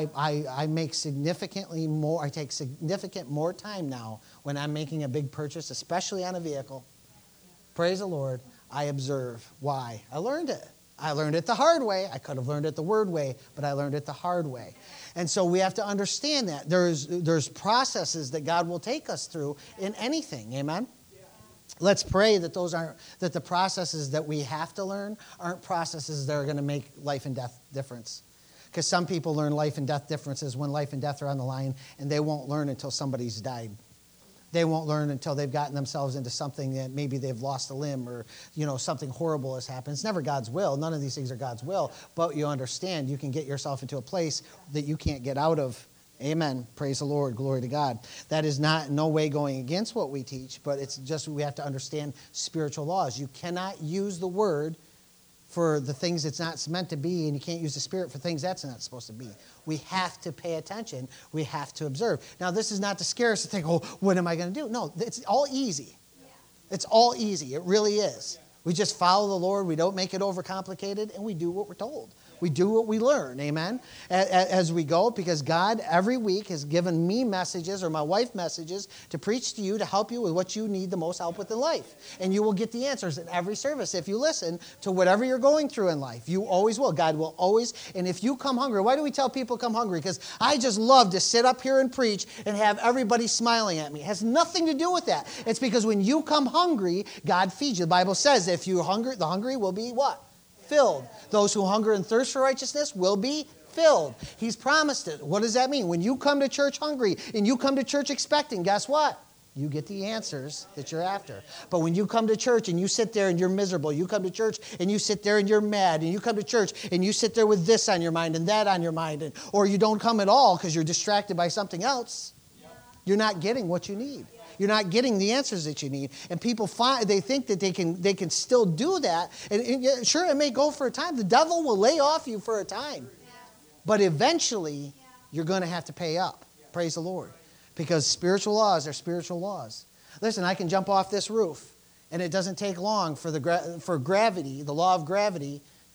make significantly more. I take significant more time now when I'm making a big purchase, especially on a vehicle. Praise the Lord. I observe. Why? I learned it. I learned it the hard way. I could have learned it the word way, but I learned it the hard way. And so we have to understand that there's processes that God will take us through in anything. Amen. Let's pray that that the processes that we have to learn aren't processes that are going to make life and death difference. Because some people learn life and death differences when life and death are on the line, and they won't learn until somebody's died. They won't learn until they've gotten themselves into something that maybe they've lost a limb or, something horrible has happened. It's never God's will. None of these things are God's will. But you understand you can get yourself into a place that you can't get out of. Amen. Praise the Lord. Glory to God. That is not in no way going against what we teach, but it's just we have to understand spiritual laws. You cannot use the word for the things it's not meant to be, and you can't use the Spirit for things that's not supposed to be. We have to pay attention. We have to observe. Now, this is not to scare us to think, oh, what am I going to do? No, it's all easy. It's all easy. It really is. We just follow the Lord. We don't make it overcomplicated, and we do what we're told. We do what we learn, amen, as we go, because God every week has given me messages or my wife messages to preach to you to help you with what you need the most help with in life. And you will get the answers in every service if you listen to whatever you're going through in life. You always will. God will always. And if you come hungry, why do we tell people come hungry? Because I just love to sit up here and preach and have everybody smiling at me. It has nothing to do with that. It's because when you come hungry, God feeds you. The Bible says if you're hungry, the hungry will be what? Filled. Those who hunger and thirst for righteousness will be filled. He's promised it. What does that mean? When you come to church hungry and you come to church expecting, guess what? You get the answers that you're after. But when you come to church and you sit there and you're miserable, you come to church and you sit there and you're mad, and you come to church and you sit there with this on your mind and that on your mind, or you don't come at all because you're distracted by something else, you're not getting what you need. You're not getting the answers that you need. And people they think that they can still do that. And sure, it may go for a time. The devil will lay off you for a time. But eventually, you're going to have to pay up. Praise the Lord. Because spiritual laws are spiritual laws. Listen, I can jump off this roof, and it doesn't take long for gravity, the law of gravity,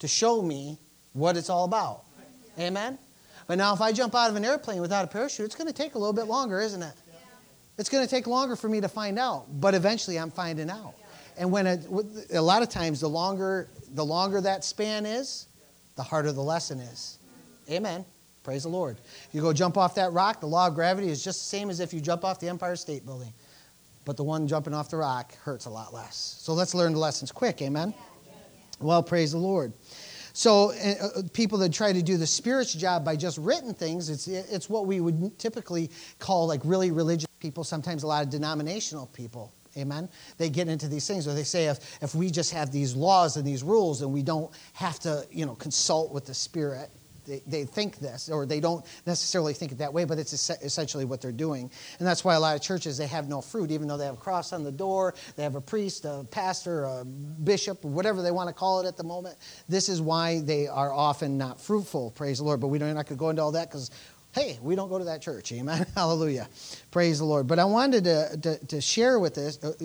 to show me what it's all about. Amen? But now if I jump out of an airplane without a parachute, it's going to take a little bit longer, isn't it? It's going to take longer for me to find out, but eventually I'm finding out. And when a lot of times, the longer that span is, the harder the lesson is. Amen. Praise the Lord. You go jump off that rock, the law of gravity is just the same as if you jump off the Empire State Building. But the one jumping off the rock hurts a lot less. So let's learn the lessons quick. Amen. Well, praise the Lord. So people that try to do the Spirit's job by just written things, it's what we would typically call like really religious people, sometimes a lot of denominational people. Amen? They get into these things where they say if we just have these laws and these rules and we don't have to, consult with the Spirit, they think this, or they don't necessarily think it that way, but it's essentially what they're doing. And that's why a lot of churches, they have no fruit, even though they have a cross on the door, they have a priest, a pastor, a bishop, whatever they want to call it at the moment. This is why they are often not fruitful, praise the Lord. But we're not going to go into all that because, hey, we don't go to that church, amen? Hallelujah. Praise the Lord. But I wanted to share with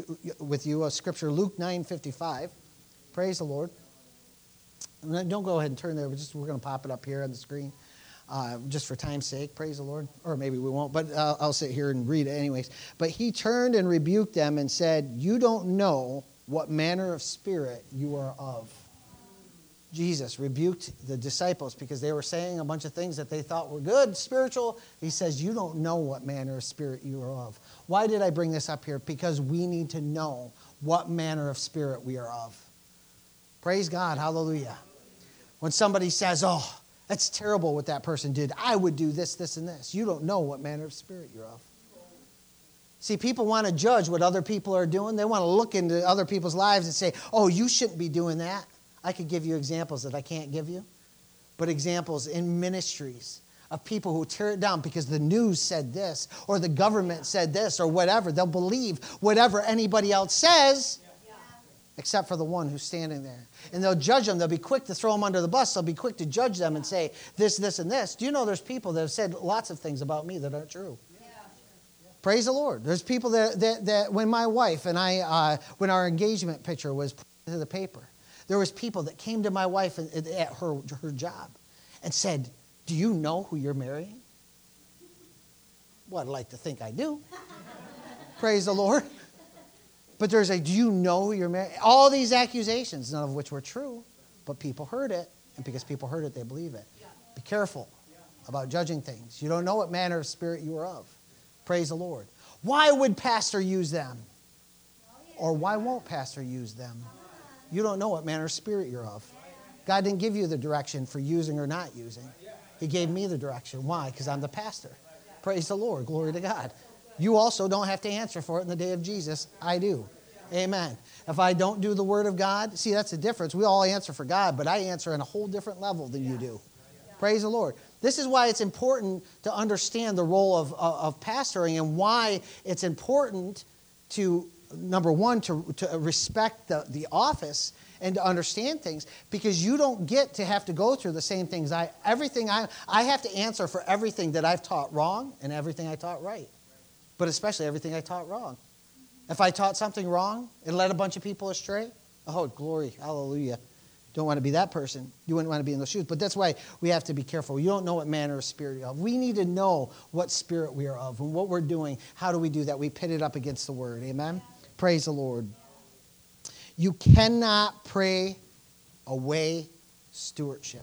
you a scripture, Luke 9:55. Praise the Lord. Don't go ahead and turn there. We're going to pop it up here on the screen just for time's sake. Praise the Lord. Or maybe we won't, but I'll sit here and read it anyways. But he turned and rebuked them and said, "You don't know what manner of spirit you are of." Jesus rebuked the disciples because they were saying a bunch of things that they thought were good, spiritual. He says, you don't know what manner of spirit you are of. Why did I bring this up here? Because we need to know what manner of spirit we are of. Praise God. Hallelujah. When somebody says, oh, that's terrible what that person did. I would do this, this, and this. You don't know what manner of spirit you're of. See, people want to judge what other people are doing. They want to look into other people's lives and say, oh, you shouldn't be doing that. I could give you examples that I can't give you, but examples in ministries of people who tear it down because the news said this or the government said this or whatever. They'll believe whatever anybody else says except for the one who's standing there. And they'll judge them. They'll be quick to throw them under the bus. They'll be quick to judge them and say this, this, and this. Do you know there's people that have said lots of things about me that aren't true? Praise the Lord. There's people that when my wife and I, when our engagement picture was put into the paper, there was people that came to my wife at her job and said, do you know who you're marrying? Well, I'd like to think I do. Praise the Lord. But there's do you know who you're marrying? All these accusations, none of which were true, but people heard it. And because people heard it, they believe it. Be careful about judging things. You don't know what manner of spirit you are of. Praise the Lord. Why would pastor use them? Or why won't pastor use them? You don't know what manner of spirit you're of. God didn't give you the direction for using or not using. He gave me the direction. Why? Because I'm the pastor. Praise the Lord. Glory to God. You also don't have to answer for it in the day of Jesus. I do. Amen. If I don't do the word of God, see, that's the difference. We all answer for God, but I answer on a whole different level than you do. Praise the Lord. This is why it's important to understand the role of pastoring and why it's important to, number one, to respect the office and to understand things, because you don't get to have to go through the same things. I have to answer for everything that I've taught wrong and everything I taught right, but especially everything I taught wrong. If I taught something wrong and led a bunch of people astray, oh, glory, hallelujah. Don't want to be that person. You wouldn't want to be in those shoes. But that's why we have to be careful. You don't know what manner of spirit you're of. We need to know what spirit we are of and what we're doing. How do we do that? We pit it up against the word. Amen? Praise the Lord. You cannot pray away stewardship.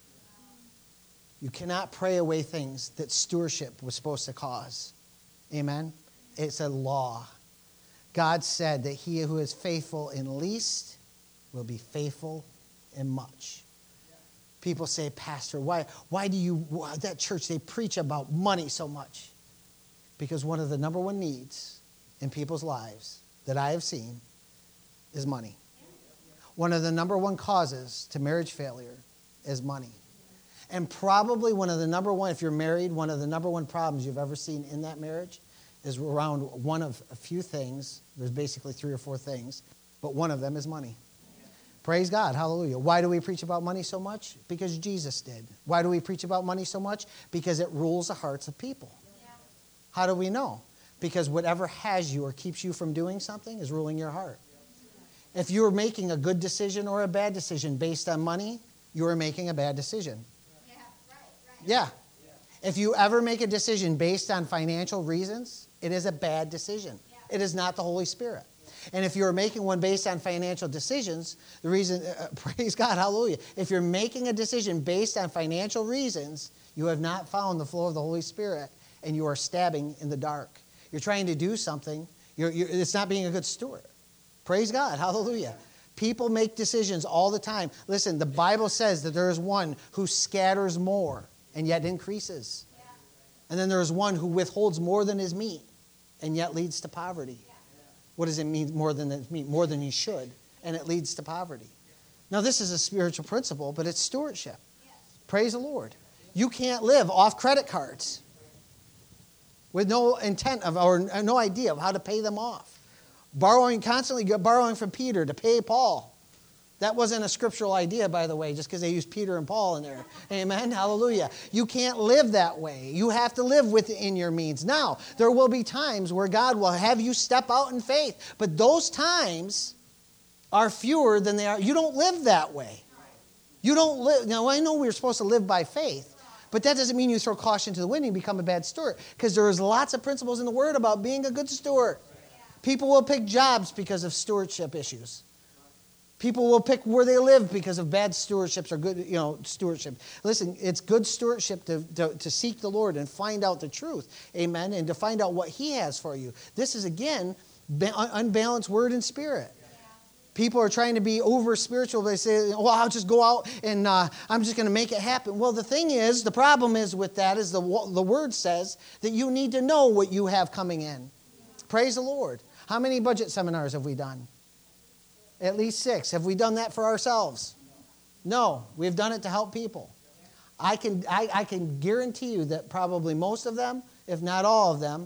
You cannot pray away things that stewardship was supposed to cause. Amen? It's a law. God said that he who is faithful in least will be faithful in much. People say, Pastor, why that church, they preach about money so much? Because one of the number one needs in people's lives that I have seen is money. One of the number one causes to marriage failure is money. And probably one of the number one, if you're married, one of the number one problems you've ever seen in that marriage is around one of a few things. There's basically 3 or 4 things, but one of them is money. Praise God. Hallelujah. Why do we preach about money so much? Because Jesus did. Why do we preach about money so much? Because it rules the hearts of people. Yeah. How do we know? Because whatever has you or keeps you from doing something is ruling your heart. If you're making a good decision or a bad decision based on money, you are making a bad decision. Yeah, right. Yeah. If you ever make a decision based on financial reasons, it is a bad decision. Yeah. It is not the Holy Spirit. And if you're making one based on financial decisions, the reason, praise God, hallelujah. If you're making a decision based on financial reasons, you have not found the flow of the Holy Spirit, and you are stabbing in the dark. You're trying to do something. It's not being a good steward. Praise God, hallelujah. People make decisions all the time. Listen, the Bible says that there is one who scatters more and yet increases. Yeah. And then there is one who withholds more than is meet and yet leads to poverty. Yeah. What does it mean more than is meet? More than he should, and it leads to poverty. Now, this is a spiritual principle, but it's stewardship. Yes. Praise the Lord. You can't live off credit cards with no intent of or no idea of how to pay them off. Constantly borrowing from Peter to pay Paul. That wasn't a scriptural idea, by the way, just because they used Peter and Paul in there. Amen? Hallelujah. You can't live that way. You have to live within your means. Now, there will be times where God will have you step out in faith, but those times are fewer than they are. You don't live that way. You don't live. Now, I know we're supposed to live by faith, but that doesn't mean you throw caution to the wind and become a bad steward, because there is lots of principles in the Word about being a good steward. People will pick jobs because of stewardship issues. People will pick where they live because of bad stewardships or good, stewardship. Listen, it's good stewardship to seek the Lord and find out the truth. Amen. And to find out what He has for you. This is, again, unbalanced word and spirit. People are trying to be over spiritual. They say, well, I'll just go out and I'm just going to make it happen. Well, the thing is, the problem is with that is the word says that you need to know what you have coming in. Praise the Lord. How many budget seminars have we done? At least 6. Have we done that for ourselves? No. We've done it to help people. I can guarantee you that probably most of them, if not all of them,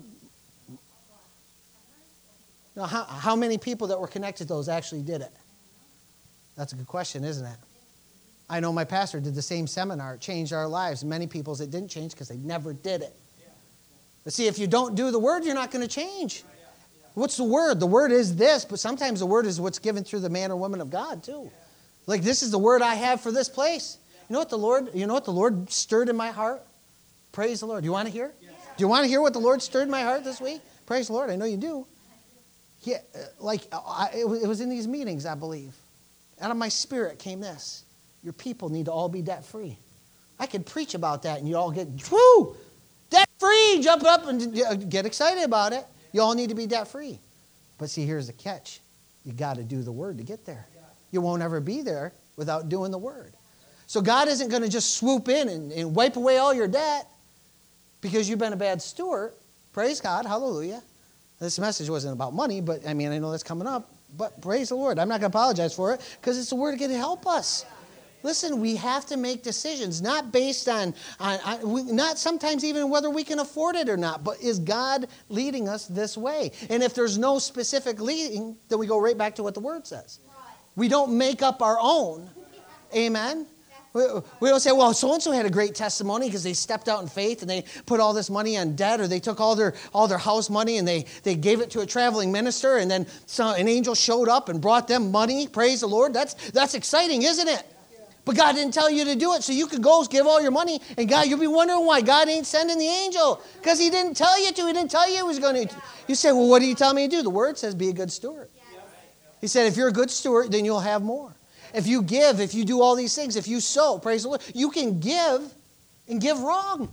now, how many people that were connected to those actually did it? That's a good question, isn't it? I know my pastor did the same seminar. It changed our lives. Many people's it didn't change because they never did it. But see, if you don't do the word, you're not going to change. What's the word? The word is this, but sometimes the word is what's given through the man or woman of God too. Like, this is the word I have for this place. You know what the Lord stirred in my heart? Praise the Lord. Do you want to hear? Do you want to hear what the Lord stirred in my heart this week? Praise the Lord. I know you do. Yeah, it was in these meetings, I believe. Out of my spirit came this. Your people need to all be debt-free. I could preach about that and you all get, whoo, debt-free, jump up and get excited about it. You all need to be debt-free. But see, here's the catch. You got to do the word to get there. You won't ever be there without doing the word. So God isn't going to just swoop in and wipe away all your debt because you've been a bad steward. Praise God. Hallelujah. This message wasn't about money, but I know that's coming up. But praise the Lord. I'm not going to apologize for it because it's the word that can help us. Listen, we have to make decisions, not based on not sometimes even whether we can afford it or not, but is God leading us this way? And if there's no specific leading, then we go right back to what the Word says. We don't make up our own. Amen? We don't say, well, so-and-so had a great testimony because they stepped out in faith and they put all this money on debt, or they took all their house money and they gave it to a traveling minister, and then an angel showed up and brought them money. Praise the Lord. That's exciting, isn't it? But God didn't tell you to do it, so you could go give all your money, and God, you'll be wondering why God ain't sending the angel, because He didn't tell you to. He didn't tell you He was going to. You say, well, what did He tell me to do? The Word says be a good steward. He said, if you're a good steward, then you'll have more. If you give, if you do all these things, if you sow, praise the Lord, you can give and give wrong.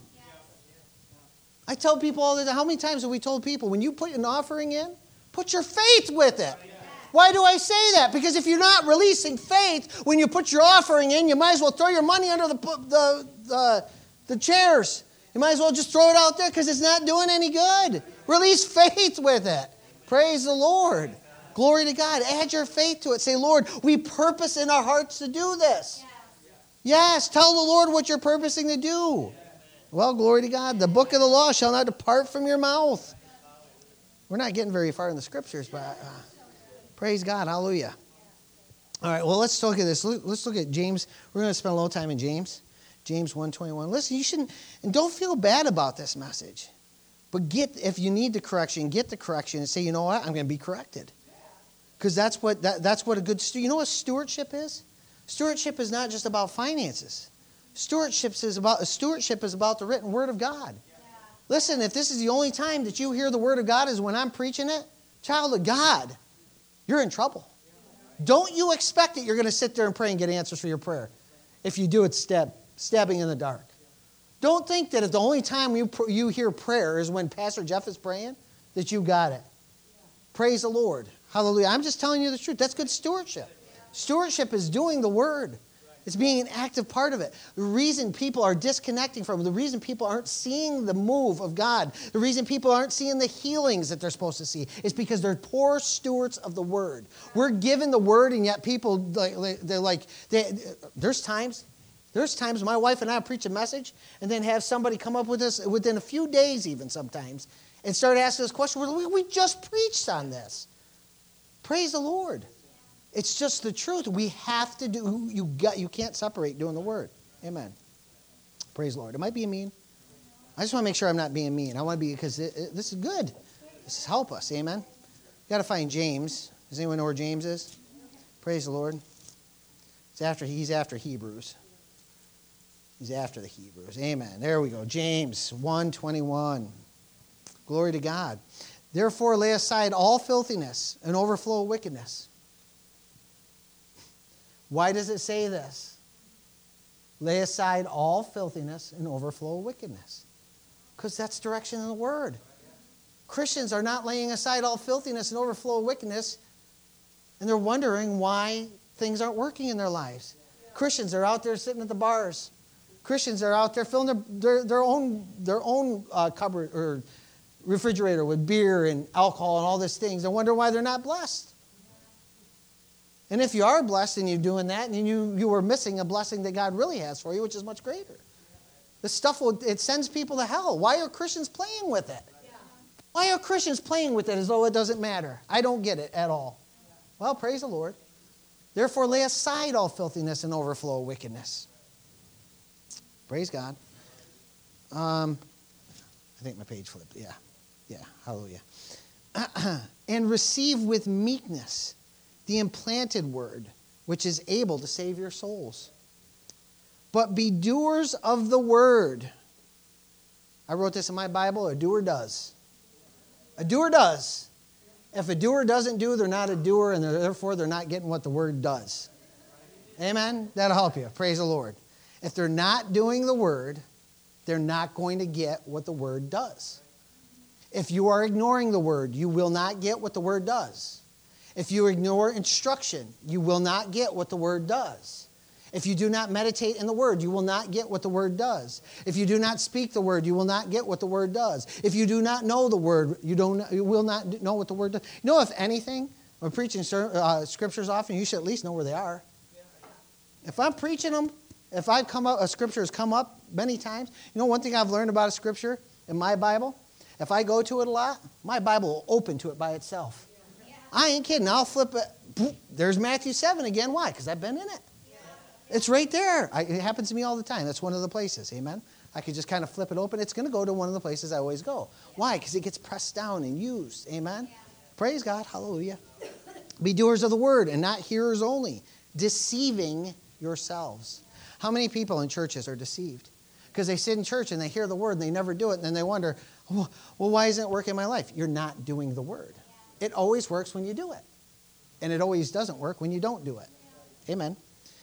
I tell people all the time, how many times have we told people, when you put an offering in, put your faith with it. Why do I say that? Because if you're not releasing faith when you put your offering in, you might as well throw your money under the chairs. You might as well just throw it out there because it's not doing any good. Release faith with it. Praise the Lord. Glory to God. Add your faith to it. Say, Lord, we purpose in our hearts to do this. Yes, tell the Lord what you're purposing to do. Well, glory to God. The book of the law shall not depart from your mouth. We're not getting very far in the scriptures, but praise God. Hallelujah. All right, well, let's look at this. Let's look at James. We're going to spend a little time in James. James 1:21. Listen, you shouldn't, and don't feel bad about this message. But if you need the correction, get the correction and say, you know what, I'm going to be corrected. Because that's what a good, you know what stewardship is? Stewardship is not just about finances. Stewardship is about the written word of God. Listen, if this is the only time that you hear the word of God is when I'm preaching it, child of God, you're in trouble. Don't you expect that you're going to sit there and pray and get answers for your prayer. If you do, it's stabbing in the dark. Don't think that if the only time you hear prayer is when Pastor Jeff is praying, that you got it. Praise the Lord. Hallelujah. I'm just telling you the truth. That's good stewardship. Stewardship is doing the word. It's being an active part of it. The reason people are disconnecting from it, the reason people aren't seeing the move of God, the reason people aren't seeing the healings that they're supposed to see is because they're poor stewards of the word. We're given the word, and yet people, there's times my wife and I preach a message and then have somebody come up with us within a few days even sometimes and start asking us questions. We just preached on this. Praise the Lord. It's just the truth. We have to do, you can't separate doing the word. Amen. Praise the Lord. Am I being mean? I just want to make sure I'm not being mean. I want to be, because this is good. This is help us. Amen. You got to find James. Does anyone know where James is? Praise the Lord. He's after Hebrews. He's after the Hebrews. Amen. There we go. James 1:21. Glory to God. Therefore lay aside all filthiness and overflow of wickedness. Why does it say this? Lay aside all filthiness and overflow of wickedness. Because that's direction in the Word. Christians are not laying aside all filthiness and overflow of wickedness, and they're wondering why things aren't working in their lives. Christians are out there sitting at the bars. Christians are out there filling their own cupboard or refrigerator with beer and alcohol and all these things. They wonder why they're not blessed. And if you are blessed and you're doing that, and you were missing a blessing that God really has for you, which is much greater. This stuff, it sends people to hell. Why are Christians playing with it? Why are Christians playing with it as though it doesn't matter? I don't get it at all. Well, praise the Lord. Therefore, lay aside all filthiness and overflow of wickedness. Praise God. I think my page flipped. Yeah. Hallelujah. And receive with meekness the implanted word, which is able to save your souls. But be doers of the word. I wrote this in my Bible. A doer does. A doer does. If a doer doesn't do, they're not a doer, and therefore they're not getting what the word does. Amen? That'll help you. Praise the Lord. If they're not doing the word, they're not going to get what the word does. If you are ignoring the word, you will not get what the word does. If you ignore instruction, you will not get what the word does. If you do not meditate in the word, you will not get what the word does. If you do not speak the word, you will not get what the word does. If you do not know the word, you will not know what the word does. You know, if anything, when preaching scriptures often, you should at least know where they are. If I'm preaching them, if a scripture has come up many times, you know one thing I've learned about a scripture in my Bible? If I go to it a lot, my Bible will open to it by itself. I ain't kidding. I'll flip it. There's Matthew 7 again. Why? Because I've been in it. It's right there. It happens to me all the time. That's one of the places. Amen? I could just kind of flip it open. It's going to go to one of the places I always go. Why? Because it gets pressed down and used. Amen? Praise God. Hallelujah. Be doers of the word and not hearers only, deceiving yourselves. How many people in churches are deceived? Because they sit in church and they hear the word and they never do it. And then they wonder, well, why isn't it working in my life? You're not doing the word. It always works when you do it. And it always doesn't work when you don't do it. Amen.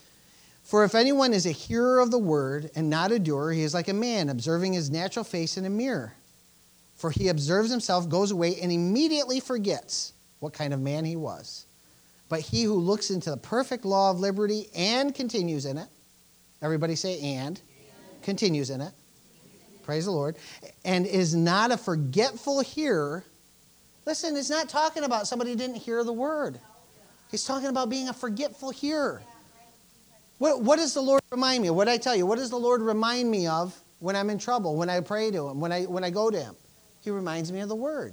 For if anyone is a hearer of the word and not a doer, he is like a man observing his natural face in a mirror. For he observes himself, goes away, and immediately forgets what kind of man he was. But he who looks into the perfect law of liberty and continues in it, everybody say and, continues in it, praise the Lord, and is not a forgetful hearer. Listen, it's not talking about somebody who didn't hear the word. He's talking about being a forgetful hearer. What does the Lord remind me of? What did I tell you? What does the Lord remind me of when I'm in trouble, when I pray to Him, when I go to Him? He reminds me of the word.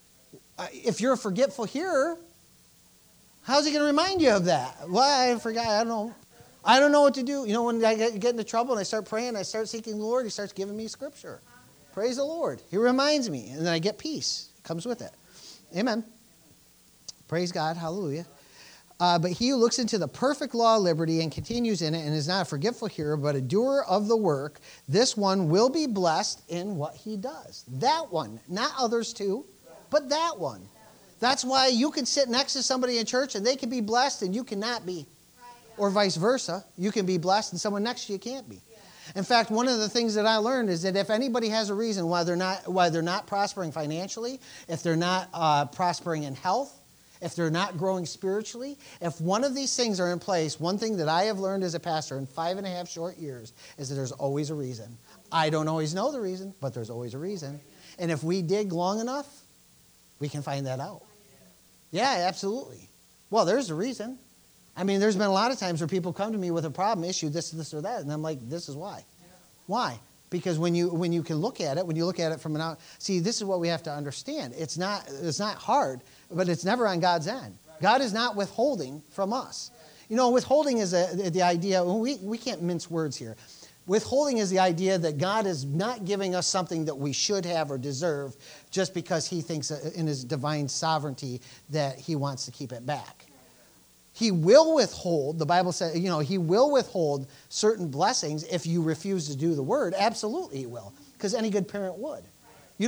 If you're a forgetful hearer, how's He going to remind you of that? Well, I forgot. I don't know. I don't know what to do. You know, when I get into trouble and I start praying, I start seeking the Lord, He starts giving me scripture. Praise the Lord. He reminds me, and then I get peace. It comes with it. Amen. Praise God. Hallelujah. But he who looks into the perfect law of liberty and continues in it and is not a forgetful hearer, but a doer of the work, this one will be blessed in what he does. That one, not others too, but that one. That's why you can sit next to somebody in church and they can be blessed and you cannot be. Or vice versa. You can be blessed and someone next to you can't be. In fact, one of the things that I learned is that if anybody has a reason why they're not prospering financially, if they're not prospering in health, if they're not growing spiritually, if one of these things are in place, one thing that I have learned as a pastor in 5.5 short years is that there's always a reason. I don't always know the reason, but there's always a reason. And if we dig long enough, we can find that out. Yeah, absolutely. Well, there's a reason. I mean, there's been a lot of times where people come to me with a problem, issue, this, or that, and I'm like, this is why. Why? Because when you can look at it, when you look at it from an out, see, this is what we have to understand. It's not hard, but it's never on God's end. God is not withholding from us. You know, withholding is the idea, we can't mince words here. Withholding is the idea that God is not giving us something that we should have or deserve just because he thinks in his divine sovereignty that he wants to keep it back. He will withhold, the Bible says, he will withhold certain blessings if you refuse to do the word. Absolutely he will, because any good parent would. You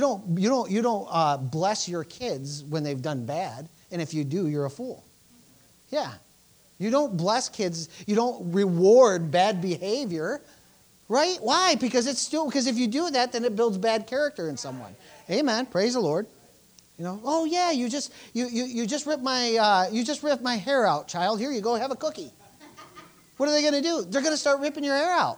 don't bless your kids when they've done bad, and if you do, you're a fool. Yeah. You don't bless kids, you don't reward bad behavior, right? Why? Because if you do that, then it builds bad character in someone. Amen. Praise the Lord. Oh yeah, you just ripped my hair out, child. Here you go, have a cookie. What are they going to do? They're going to start ripping your hair out.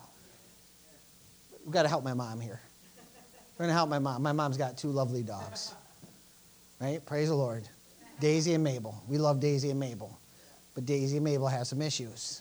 We've got to help my mom here. We're going to help my mom. My mom's got 2 lovely dogs. Right? Praise the Lord. Daisy and Mabel. We love Daisy and Mabel. But Daisy and Mabel have some issues.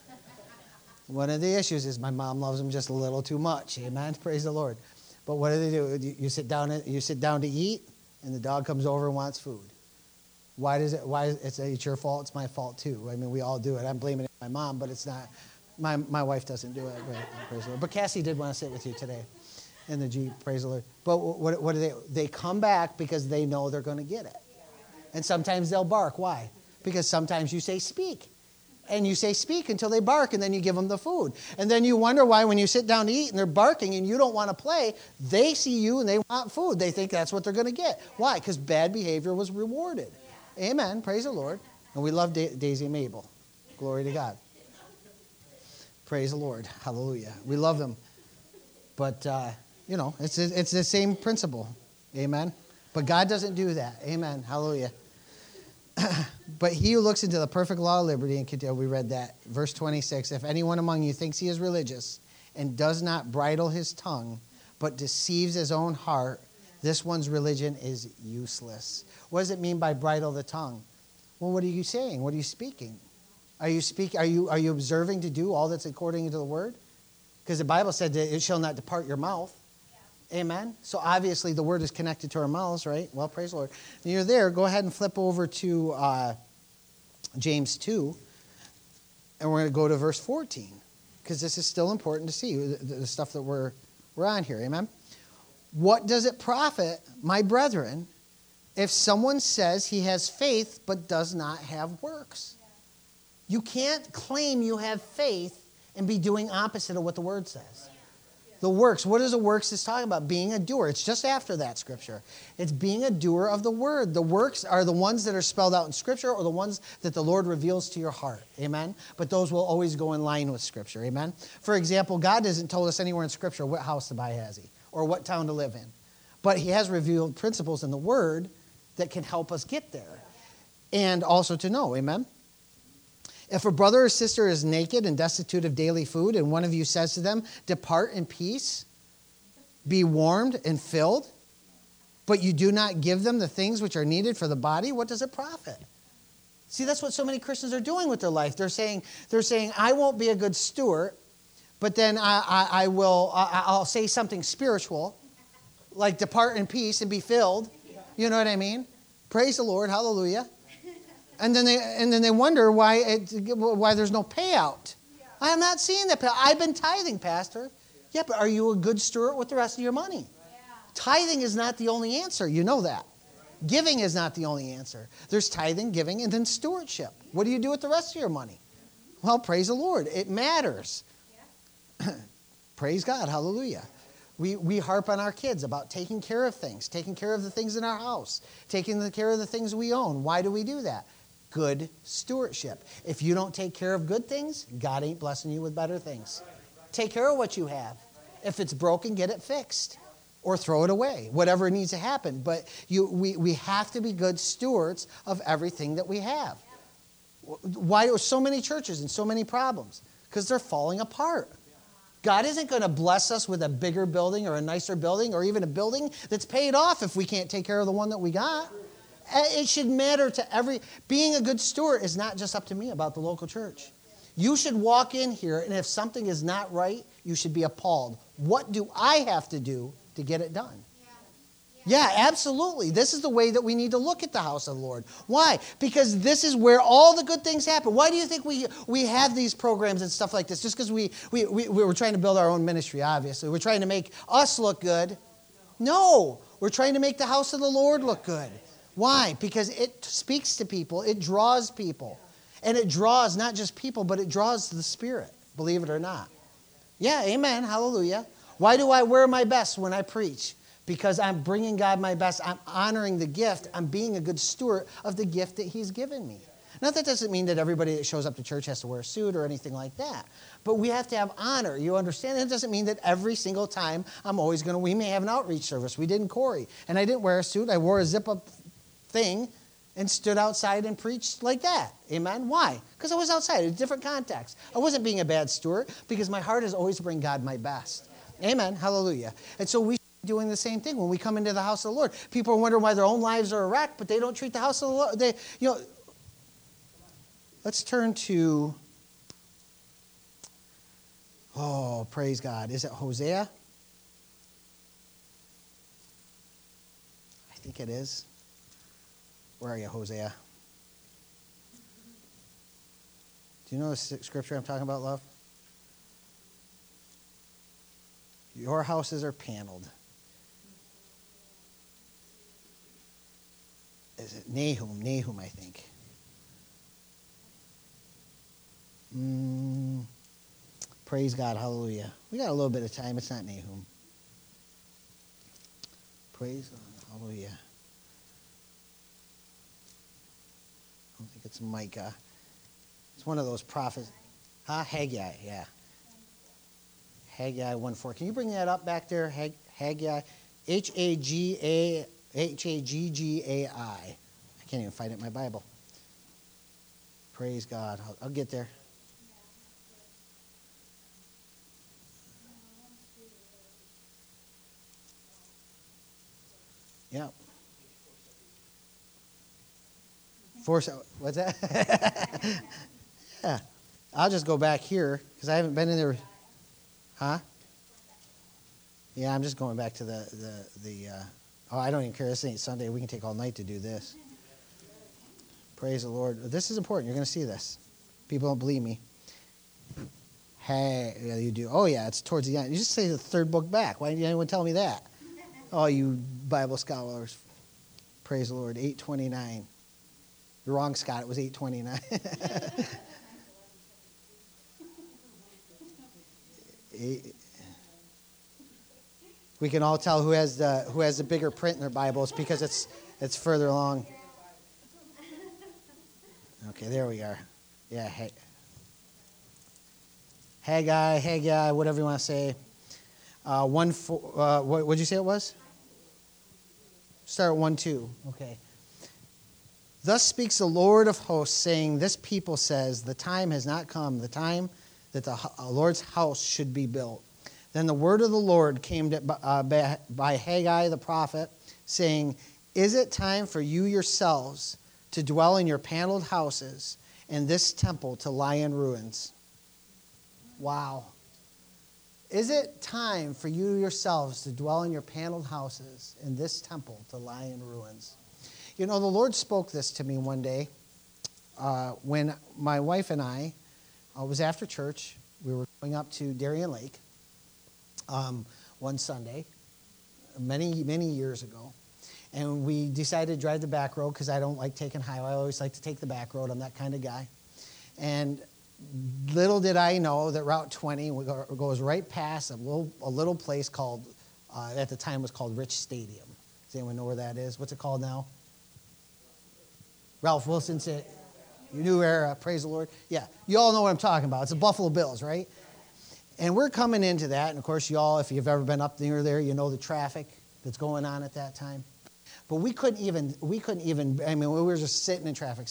One of the issues is my mom loves them just a little too much. Amen. Praise the Lord. But what do? You sit down to eat, and the dog comes over and wants food. Why it's your fault, it's my fault too. I mean, we all do it. I'm blaming it on my mom, but it's not. My wife doesn't do it. Right? Praise the Lord. But Cassie did want to sit with you today in the Jeep. Praise the Lord. But what do they? They come back because they know they're going to get it. And sometimes they'll bark. Why? Because sometimes you say speak. And you say speak until they bark, and then you give them the food. And then you wonder why when you sit down to eat and they're barking and you don't want to play, they see you and they want food. They think that's what they're going to get. Why? Because bad behavior was rewarded. Amen. Praise the Lord. And we love Daisy and Mabel. Glory to God. Praise the Lord. Hallelujah. We love them. But, it's the same principle. Amen. But God doesn't do that. Amen. Hallelujah. But he who looks into the perfect law of liberty, and we read that, verse 26, if anyone among you thinks he is religious and does not bridle his tongue, but deceives his own heart, this one's religion is useless. What does it mean by bridle the tongue? Well, what are you saying? What are you speaking? Are you observing to do all that's according to the word? Because the Bible said that it shall not depart your mouth. Amen. So obviously the word is connected to our mouths, right? Well, praise the Lord. When you're there, go ahead and flip over to James 2, and we're going to go to verse 14, because this is still important to see the stuff that we're on here. Amen. What does it profit, my brethren, if someone says he has faith but does not have works? You can't claim you have faith and be doing opposite of what the word says. The works. What is the works it's talking about? Being a doer. It's just after that scripture. It's being a doer of the word. The works are the ones that are spelled out in scripture or the ones that the Lord reveals to your heart. Amen? But those will always go in line with scripture. Amen? For example, God hasn't told us anywhere in scripture what house to buy, has he? Or what town to live in. But he has revealed principles in the word that can help us get there. And also to know. Amen? If a brother or sister is naked and destitute of daily food, and one of you says to them, depart in peace, be warmed and filled, but you do not give them the things which are needed for the body, what does it profit? See, that's what so many Christians are doing with their life. They're saying, I won't be a good steward, but then I'll say something spiritual, like depart in peace and be filled. You know what I mean? Praise the Lord. Hallelujah. And then they wonder why there's no payout. Yeah. I'm not seeing that payout. I've been tithing, Pastor. Yeah, but are you a good steward with the rest of your money? Yeah. Tithing is not the only answer. You know that. Giving is not the only answer. There's tithing, giving, and then stewardship. What do you do with the rest of your money? Well, praise the Lord. It matters. Praise God. Hallelujah. We harp on our kids about taking care of things, taking care of the things in our house, taking care of the things we own. Why do we do that? Good stewardship. If you don't take care of good things, God ain't blessing you with better things. Take care of what you have. If it's broken, get it fixed or throw it away, whatever needs to happen. But we have to be good stewards of everything that we have. Why are so many churches and so many problems? Because they're falling apart. God isn't going to bless us with a bigger building or a nicer building or even a building that's paid off if we can't take care of the one that we got. It should matter to being a good steward is not just up to me about the local church. You should walk in here, and if something is not right, you should be appalled. What do I have to do to get it done? Yeah, absolutely. This is the way that we need to look at the house of the Lord. Why? Because this is where all the good things happen. Why do you think we have these programs and stuff like this? Just because we're trying to build our own ministry, obviously. We're trying to make us look good. No, we're trying to make the house of the Lord look good. Why? Because it speaks to people. It draws people. And it draws not just people, but it draws the Spirit, believe it or not. Yeah, amen, hallelujah. Why do I wear my best when I preach? Because I'm bringing God my best. I'm honoring the gift. I'm being a good steward of the gift that He's given me. Now, that doesn't mean that everybody that shows up to church has to wear a suit or anything like that. But we have to have honor. You understand? It doesn't mean that every single time I'm always going to. We may have an outreach service. We did in Corey. And I didn't wear a suit. I wore a zip-up thing and stood outside and preached like that. Amen? Why? Because I was outside. It was a different context. I wasn't being a bad steward because my heart is always to bring God my best. Amen? Hallelujah. And so we should be doing the same thing when we come into the house of the Lord. People are wondering why their own lives are a wreck, but they don't treat the house of the Lord. Let's turn to, praise God. Is it Hosea? I think it is. Where are you, Hosea? Do you know the scripture I'm talking about, love? Your houses are paneled. Is it Nahum? Nahum, I think. Praise God, hallelujah. We got a little bit of time. It's not Nahum. Praise God, hallelujah. I don't think it's Micah. It's one of those prophets. Haggai, yeah. Haggai 1:4. Can you bring that up back there? Haggai. Haggai. I can't even find it in my Bible. Praise God. I'll get there. Yeah. What's that? Yeah. I'll just go back here because I haven't been in there. Huh? Yeah, I'm just going back to I don't even care. This ain't Sunday. We can take all night to do this. Praise the Lord. This is important. You're going to see this. People don't believe me. Hey, yeah, you do. Oh, yeah, it's towards the end. You just say the third book back. Why didn't anyone tell me that? Oh, you Bible scholars. Praise the Lord. 829. You're wrong, Scott. It was 829. We can all tell who has the bigger print in their Bibles because it's further along. Okay, there we are. Yeah, Haggai, whatever you want to say. What did you say it was? Start at 1:2. Okay. Thus speaks the Lord of hosts, saying, this people says, the time has not come, the time that the Lord's house should be built. Then the word of the Lord came by Haggai the prophet, saying, is it time for you yourselves to dwell in your paneled houses, and this temple to lie in ruins? Wow. Is it time for you yourselves to dwell in your paneled houses, and this temple to lie in ruins? You know, the Lord spoke this to me one day when my wife and I was after church. We were going up to Darien Lake one Sunday, many, many years ago. And we decided to drive the back road because I don't like taking highway. I always like to take the back road. I'm that kind of guy. And little did I know that Route 20 goes right past a little place called, at the time was called Rich Stadium. Does anyone know where that is? What's it called now? Ralph Wilson said, "You New Era, praise the Lord." Yeah, you all know what I'm talking about. It's the Buffalo Bills, right? And we're coming into that. And, of course, you all, if you've ever been up near there, you know the traffic that's going on at that time. But we couldn't even, I mean, we were just sitting in traffic.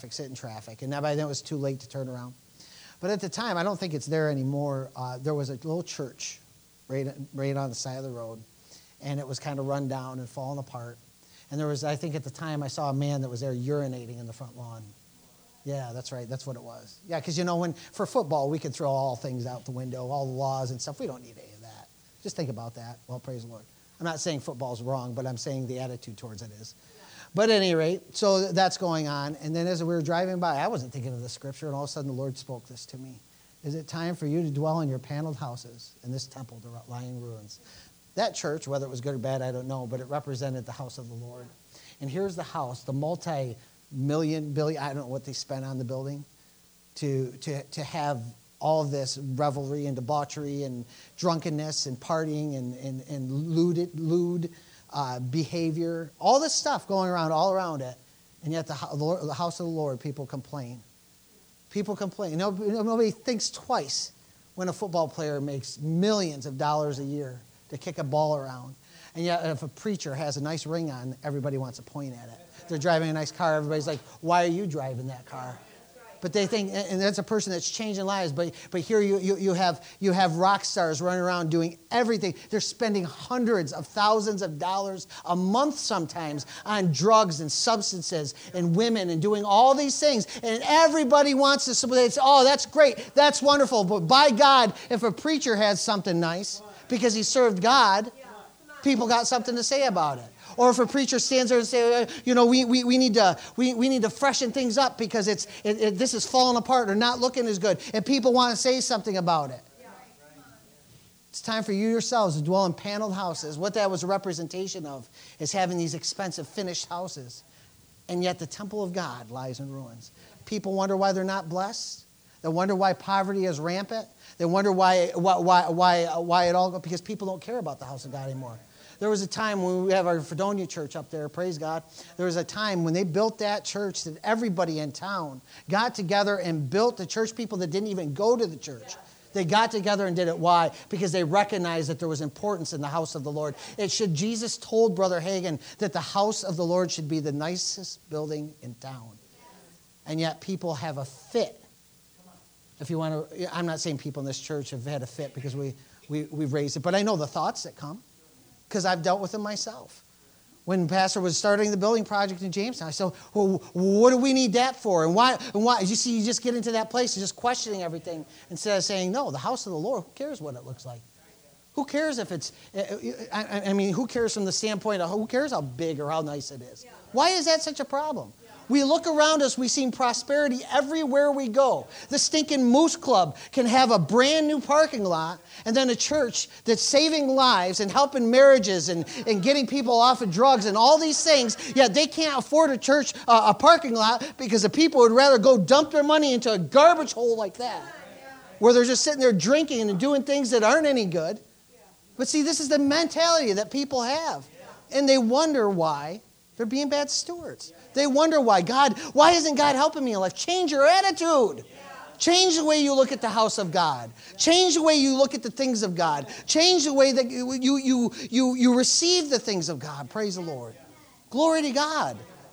And now by then it was too late to turn around. But at the time, I don't think it's there anymore. There was a little church right on the side of the road. And it was kind of run down and falling apart. And there was, I think at the time, I saw a man that was there urinating in the front lawn. Yeah, that's right. That's what it was. Yeah, because, for football, we could throw all things out the window, all the laws and stuff. We don't need any of that. Just think about that. Well, praise the Lord. I'm not saying football's wrong, but I'm saying the attitude towards it is. But at any rate, so that's going on. And then as we were driving by, I wasn't thinking of the scripture, and all of a sudden the Lord spoke this to me. Is it time for you to dwell in your paneled houses and this temple to lie in ruins? That church, whether it was good or bad, I don't know, but it represented the house of the Lord. And here's the house, the multi-million, billion, I don't know what they spent on the building, to have all of this revelry and debauchery and drunkenness and partying and lewd behavior, all this stuff going around all around it. And yet the house of the Lord, people complain. People complain. Nobody thinks twice when a football player makes millions of dollars a year to kick a ball around. And yet if a preacher has a nice ring on, everybody wants to point at it. They're driving a nice car. Everybody's like, why are you driving that car? But they think, and that's a person that's changing lives. But here you have rock stars running around doing everything. They're spending hundreds of thousands of dollars a month sometimes on drugs and substances and women and doing all these things. And everybody wants to say, oh, that's great, that's wonderful. But by God, if a preacher has something nice because he served God, people got something to say about it. Or if a preacher stands there and says, we need to freshen things up because this is falling apart or not looking as good, and people want to say something about it. It's time for you yourselves to dwell in paneled houses. What that was a representation of is having these expensive finished houses, and yet the temple of God lies in ruins. People wonder why they're not blessed. They wonder why poverty is rampant. They wonder why it all goes, because people don't care about the house of God anymore. There was a time when we have our Fredonia church up there, praise God. There was a time when they built that church that everybody in town got together and built the church, people that didn't even go to the church. They got together and did it. Why? Because they recognized that there was importance in the house of the Lord. Jesus told Brother Hagin that the house of the Lord should be the nicest building in town. And yet people have a fit. If you want to, I'm not saying people in this church have had a fit because we've raised it, but I know the thoughts that come. Because I've dealt with them myself. When Pastor was starting the building project in Jamestown, I said, well, what do we need that for? And why? You see, you just get into that place of just questioning everything instead of saying, no, the house of the Lord, who cares what it looks like? Who cares if it's, who cares from the standpoint of who cares how big or how nice it is? Why is that such a problem? We look around us, we see prosperity everywhere we go. The stinking Moose Club can have a brand new parking lot, and then a church that's saving lives and helping marriages and getting people off of drugs and all these things, yet they can't afford a parking lot because the people would rather go dump their money into a garbage hole like that, where they're just sitting there drinking and doing things that aren't any good. But see, this is the mentality that people have, and they wonder why they're being bad stewards. They wonder why isn't God helping me in life? Change your attitude. Change the way you look at the house of God. Change the way you look at the things of God. Change the way that you receive the things of God. Praise the Lord. Glory to God.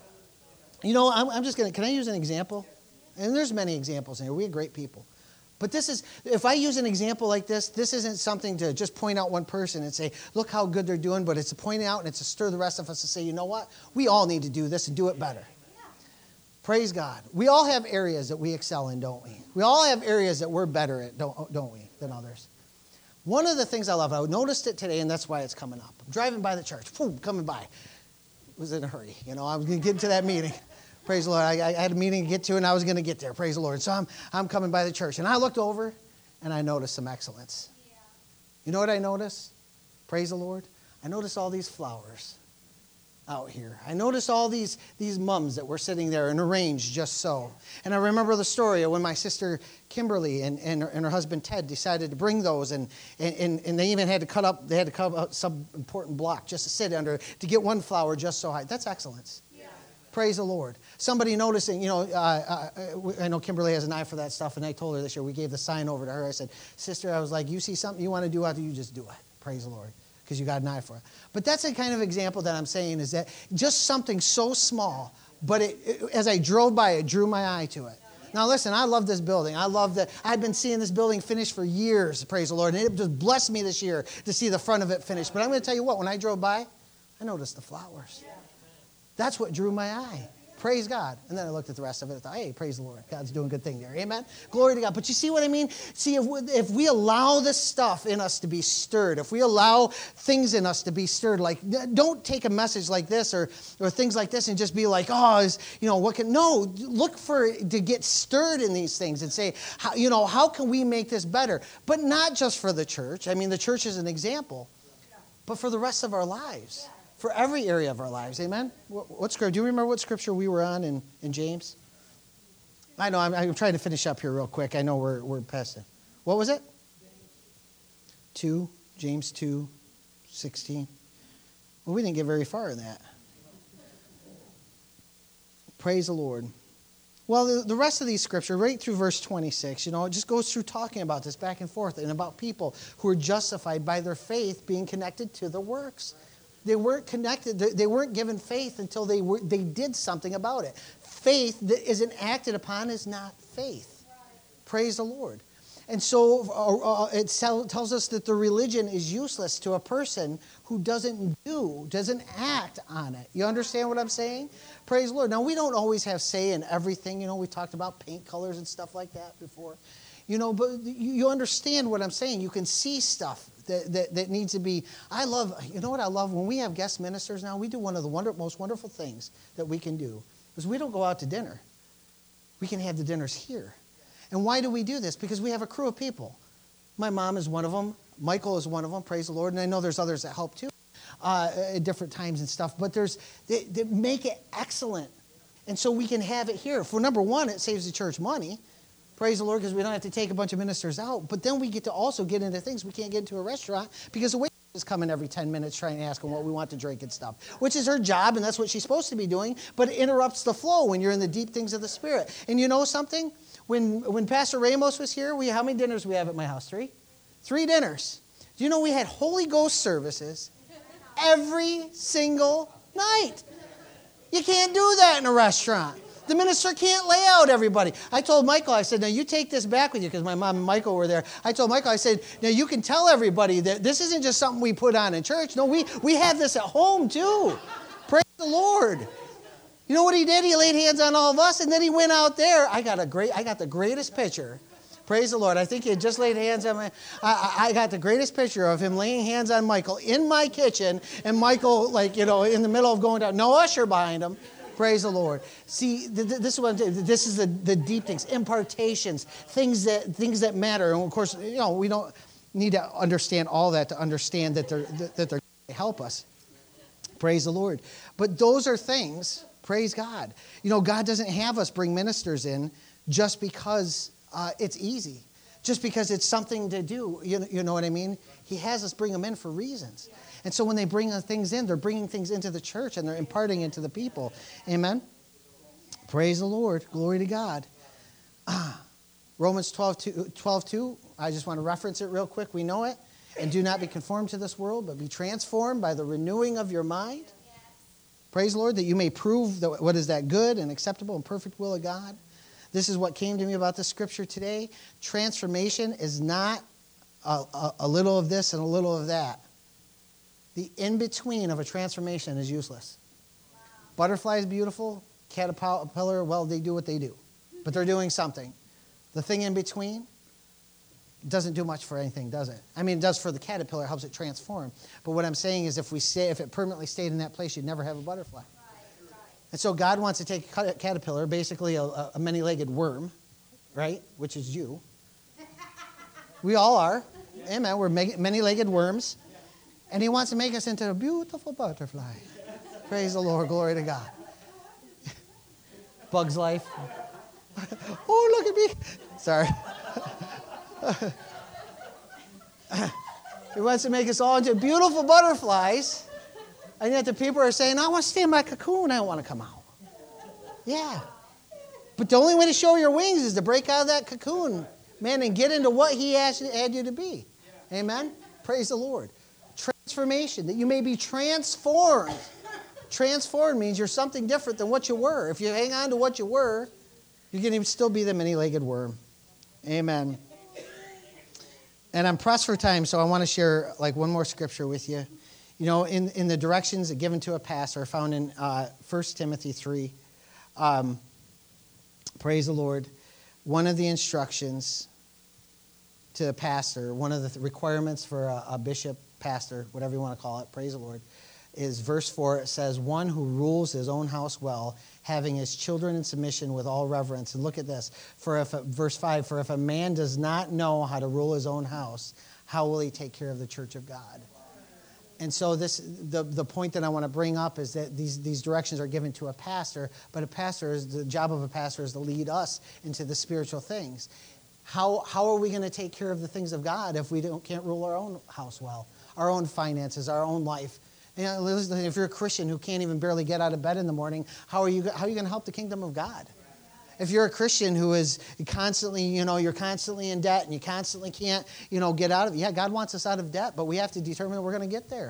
I'm just going to, can I use an example? And there's many examples in here. We're great people. But if I use an example like this isn't something to just point out one person and say, look how good they're doing, but it's to point out and it's to stir the rest of us to say, you know what? We all need to do this and do it better. Yeah. Praise God. We all have areas that we excel in, don't we? We all have areas that we're better at, don't we, than others. One of the things I love, I noticed it today, and that's why it's coming up. I'm driving by the church, coming by. Was in a hurry, I was going to get into that meeting. Praise the Lord. I had a meeting to get to, and I was going to get there. Praise the Lord. So I'm coming by the church. And I looked over, and I noticed some excellence. You know what I noticed? Praise the Lord. I noticed all these flowers. out here. I noticed all these mums that were sitting there and arranged just so. And I remember the story of when my sister Kimberly and her husband Ted decided to bring those, and they even had to cut up some important block just to sit under to get one flower just so high. That's excellence. Yeah. Praise the Lord. Somebody noticing, I know Kimberly has an eye for that stuff, and I told her this year, we gave the sign over to her. I said, sister, I was like, you see something you want to do out there, you just do it. Praise the Lord. Because you got an eye for it. But that's the kind of example that I'm saying, is that just something so small, but as I drove by, it drew my eye to it. Now listen, I love this building. I love that. I've been seeing this building finished for years, praise the Lord. And it just blessed me this year to see the front of it finished. But I'm going to tell you what, when I drove by, I noticed the flowers. That's what drew my eye. Praise God. And then I looked at the rest of it and thought, hey, praise the Lord. God's doing a good thing there. Amen? Glory to God. But you see what I mean? See, if we allow this stuff in us to be stirred, if we allow things in us to be stirred, like, don't take a message like this or things like this and just be like, no, look to get stirred in these things and say, how can we make this better? But not just for the church. I mean, the church is an example, but for the rest of our lives. For every area of our lives, amen? What scripture? Do you remember what scripture we were on in James? I know, I'm trying to finish up here real quick. I know we're past it. What was it? James 2:16. Well, we didn't get very far in that. Praise the Lord. Well, the rest of these scripture, right through verse 26, it just goes through talking about this back and forth and about people who are justified by their faith being connected to the works. They weren't connected. They weren't given faith until they did something about it. Faith that isn't acted upon is not faith. Praise the Lord. And so it tells us that the religion is useless to a person who doesn't act on it. You understand what I'm saying? Praise the Lord. Now, we don't always have say in everything. We talked about paint colors and stuff like that before. But you understand what I'm saying. You can see stuff that needs to be. I love when we have guest ministers now, we do one of the most wonderful things that we can do is we don't go out to dinner. We can have the dinners here. And why do we do this? Because we have a crew of people. My mom is one of them. Michael is one of them, praise the Lord. And I know there's others that help too at different times and stuff. But they make it excellent. And so we can have it here. For number one, it saves the church money. Praise the Lord, because we don't have to take a bunch of ministers out. But then we get to also get into things we can't get into a restaurant because the waitress is coming every 10 minutes trying to ask them what we want to drink and stuff, which is her job, and that's what she's supposed to be doing, but it interrupts the flow when you're in the deep things of the Spirit. And you know something? When Pastor Ramos was here, how many dinners we have at my house? 3? 3 dinners. Do you know we had Holy Ghost services every single night? You can't do that in a restaurant. The minister can't lay out everybody. I told Michael, I said, now you take this back with you, because my mom and Michael were there. I told Michael, I said, now you can tell everybody that this isn't just something we put on in church. No, we have this at home too. Praise the Lord. You know what he did? He laid hands on all of us, and then he went out there. I got the greatest picture. Praise the Lord. I think he had just laid hands on I got the greatest picture of him laying hands on Michael in my kitchen, and Michael, in the middle of going down. No usher behind him. Praise the Lord. See, this is the deep things, impartations, things that matter. And of course, we don't need to understand all that to understand that they're going to help us. Praise the Lord. But those are things. Praise God. God doesn't have us bring ministers in just because it's easy, just because it's something to do. You know what I mean? He has us bring them in for reasons. And so when they bring things in, they're bringing things into the church and they're imparting into the people. Amen? Praise the Lord. Glory to God. Romans 12:2. I just want to reference it real quick. We know it. And do not be conformed to this world, but be transformed by the renewing of your mind. Praise the Lord, that you may prove what is that good and acceptable and perfect will of God. This is what came to me about this scripture today. Transformation is not a little of this and a little of that. The in-between of a transformation is useless. Wow. Butterfly is beautiful. Caterpillar, well, they do what they do. But they're doing something. The thing in between doesn't do much for anything, does it? I mean, it does for the caterpillar. It helps it transform. But what I'm saying is if it permanently stayed in that place, you'd never have a butterfly. Right. And so God wants to take a caterpillar, basically a many-legged worm, right, which is you. We all are. Amen. We're many-legged worms. And he wants to make us into a beautiful butterfly. Praise the Lord. Glory to God. Bug's Life. Oh, look at me. Sorry. He wants to make us all into beautiful butterflies. And yet the people are saying, I want to stay in my cocoon. I don't want to come out. Yeah. But the only way to show your wings is to break out of that cocoon, man, and get into what he had you to be. Amen? Praise the Lord. Transformation, that you may be transformed. Transformed means you're something different than what you were. If you hang on to what you were, you're going to still be the many-legged worm. Amen. And I'm pressed for time, so I want to share like one more scripture with you. You know, in the directions given to a pastor found in 1 Timothy 3. Praise the Lord. One of the instructions to a pastor, one of the requirements for a bishop, pastor, whatever you want to call it, praise the Lord, is verse 4. It says, one who rules his own house well, having his children in submission with all reverence. And look at this. Verse 5, for if a man does not know how to rule his own house, how will he take care of the church of God? And so the point that I want to bring up is that these directions are given to a pastor, but the job of a pastor is to lead us into the spiritual things. How are we going to take care of the things of God if we can't rule our own house well, our own finances, our own life? You know, if you're a Christian who can't even barely get out of bed in the morning, how are you going to help the kingdom of God? If you're a Christian who is constantly, you're constantly in debt and you constantly can't, get out of it. Yeah, God wants us out of debt, but we have to determine that we're going to get there.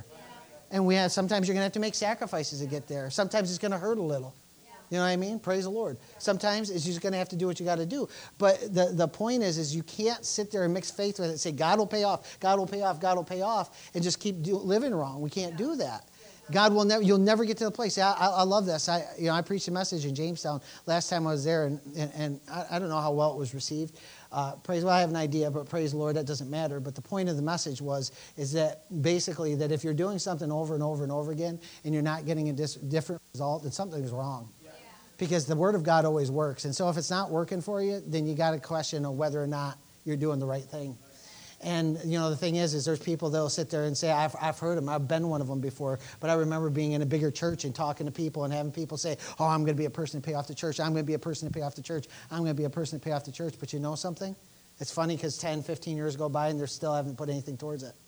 And sometimes you're going to have to make sacrifices to get there. Sometimes it's going to hurt a little. You know what I mean? Praise the Lord. Sometimes it's just going to have to do what you got to do. But the point is you can't sit there and mix faith with it and say, God will pay off, God will pay off, God will pay off, and just keep living wrong. We can't do that. God will never. You'll never get to the place. I love this. I preached a message in Jamestown last time I was there, and I don't know how well it was received. I have an idea, but praise the Lord, that doesn't matter. But the point of the message is that basically that if you're doing something over and over and over again, and you're not getting a different result, then something's wrong. Yeah. Because the Word of God always works, and so if it's not working for you, then you got to question whether or not you're doing the right thing. And, the thing is there's people that will sit there and say, I've heard them. I've been one of them before. But I remember being in a bigger church and talking to people and having people say, oh, I'm going to be a person to pay off the church. I'm going to be a person to pay off the church. I'm going to be a person to pay off the church. But you know something? It's funny because 10, 15 years go by and they still haven't put anything towards it.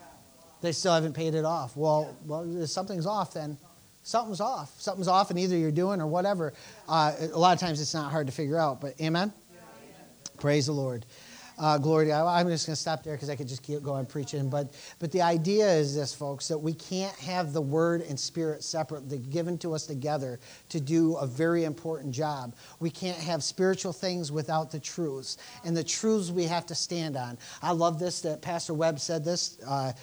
They still haven't paid it off. Well, if something's off then. Something's off. Something's off and either you're doing or whatever. A lot of times it's not hard to figure out. But amen? Praise the Lord. Glory to God. I'm just going to stop there because I could just keep going preaching. But the idea is this, folks, that we can't have the Word and Spirit separate. They're given to us together to do a very important job. We can't have spiritual things without the truths. And the truths we have to stand on. I love this, that Pastor Webb said this.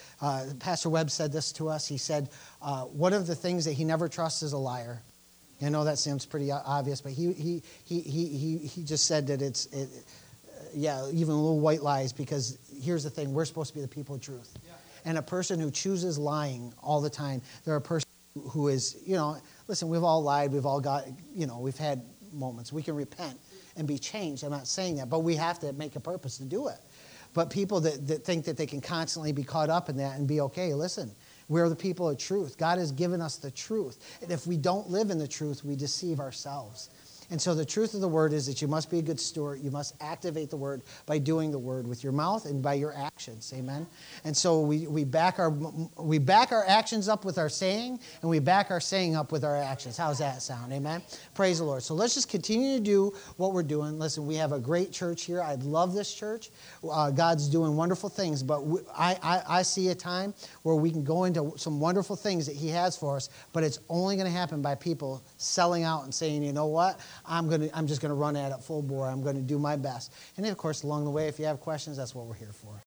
Pastor Webb said this to us. He said, one of the things that he never trusts is a liar. I know that seems pretty obvious, but he just said that even little white lies, because here's the thing, we're supposed to be the people of truth. Yeah. And a person who chooses lying all the time, they're a person who is, listen, we've all lied, we've all got, we've had moments. We can repent and be changed. I'm not saying that, but we have to make a purpose to do it. But people that think that they can constantly be caught up in that and be okay, listen, we're the people of truth. God has given us the truth. And if we don't live in the truth, we deceive ourselves. And so the truth of the Word is that you must be a good steward. You must activate the Word by doing the Word with your mouth and by your actions. Amen? And so we back our actions up with our saying, and we back our saying up with our actions. How's that sound? Amen? Praise the Lord. So let's just continue to do what we're doing. Listen, we have a great church here. I love this church. God's doing wonderful things, but I see a time where we can go into some wonderful things that He has for us, but it's only going to happen by people selling out and saying, you know what? I'm just going to run at it full bore. I'm going to do my best. And then, of course, along the way, if you have questions, that's what we're here for.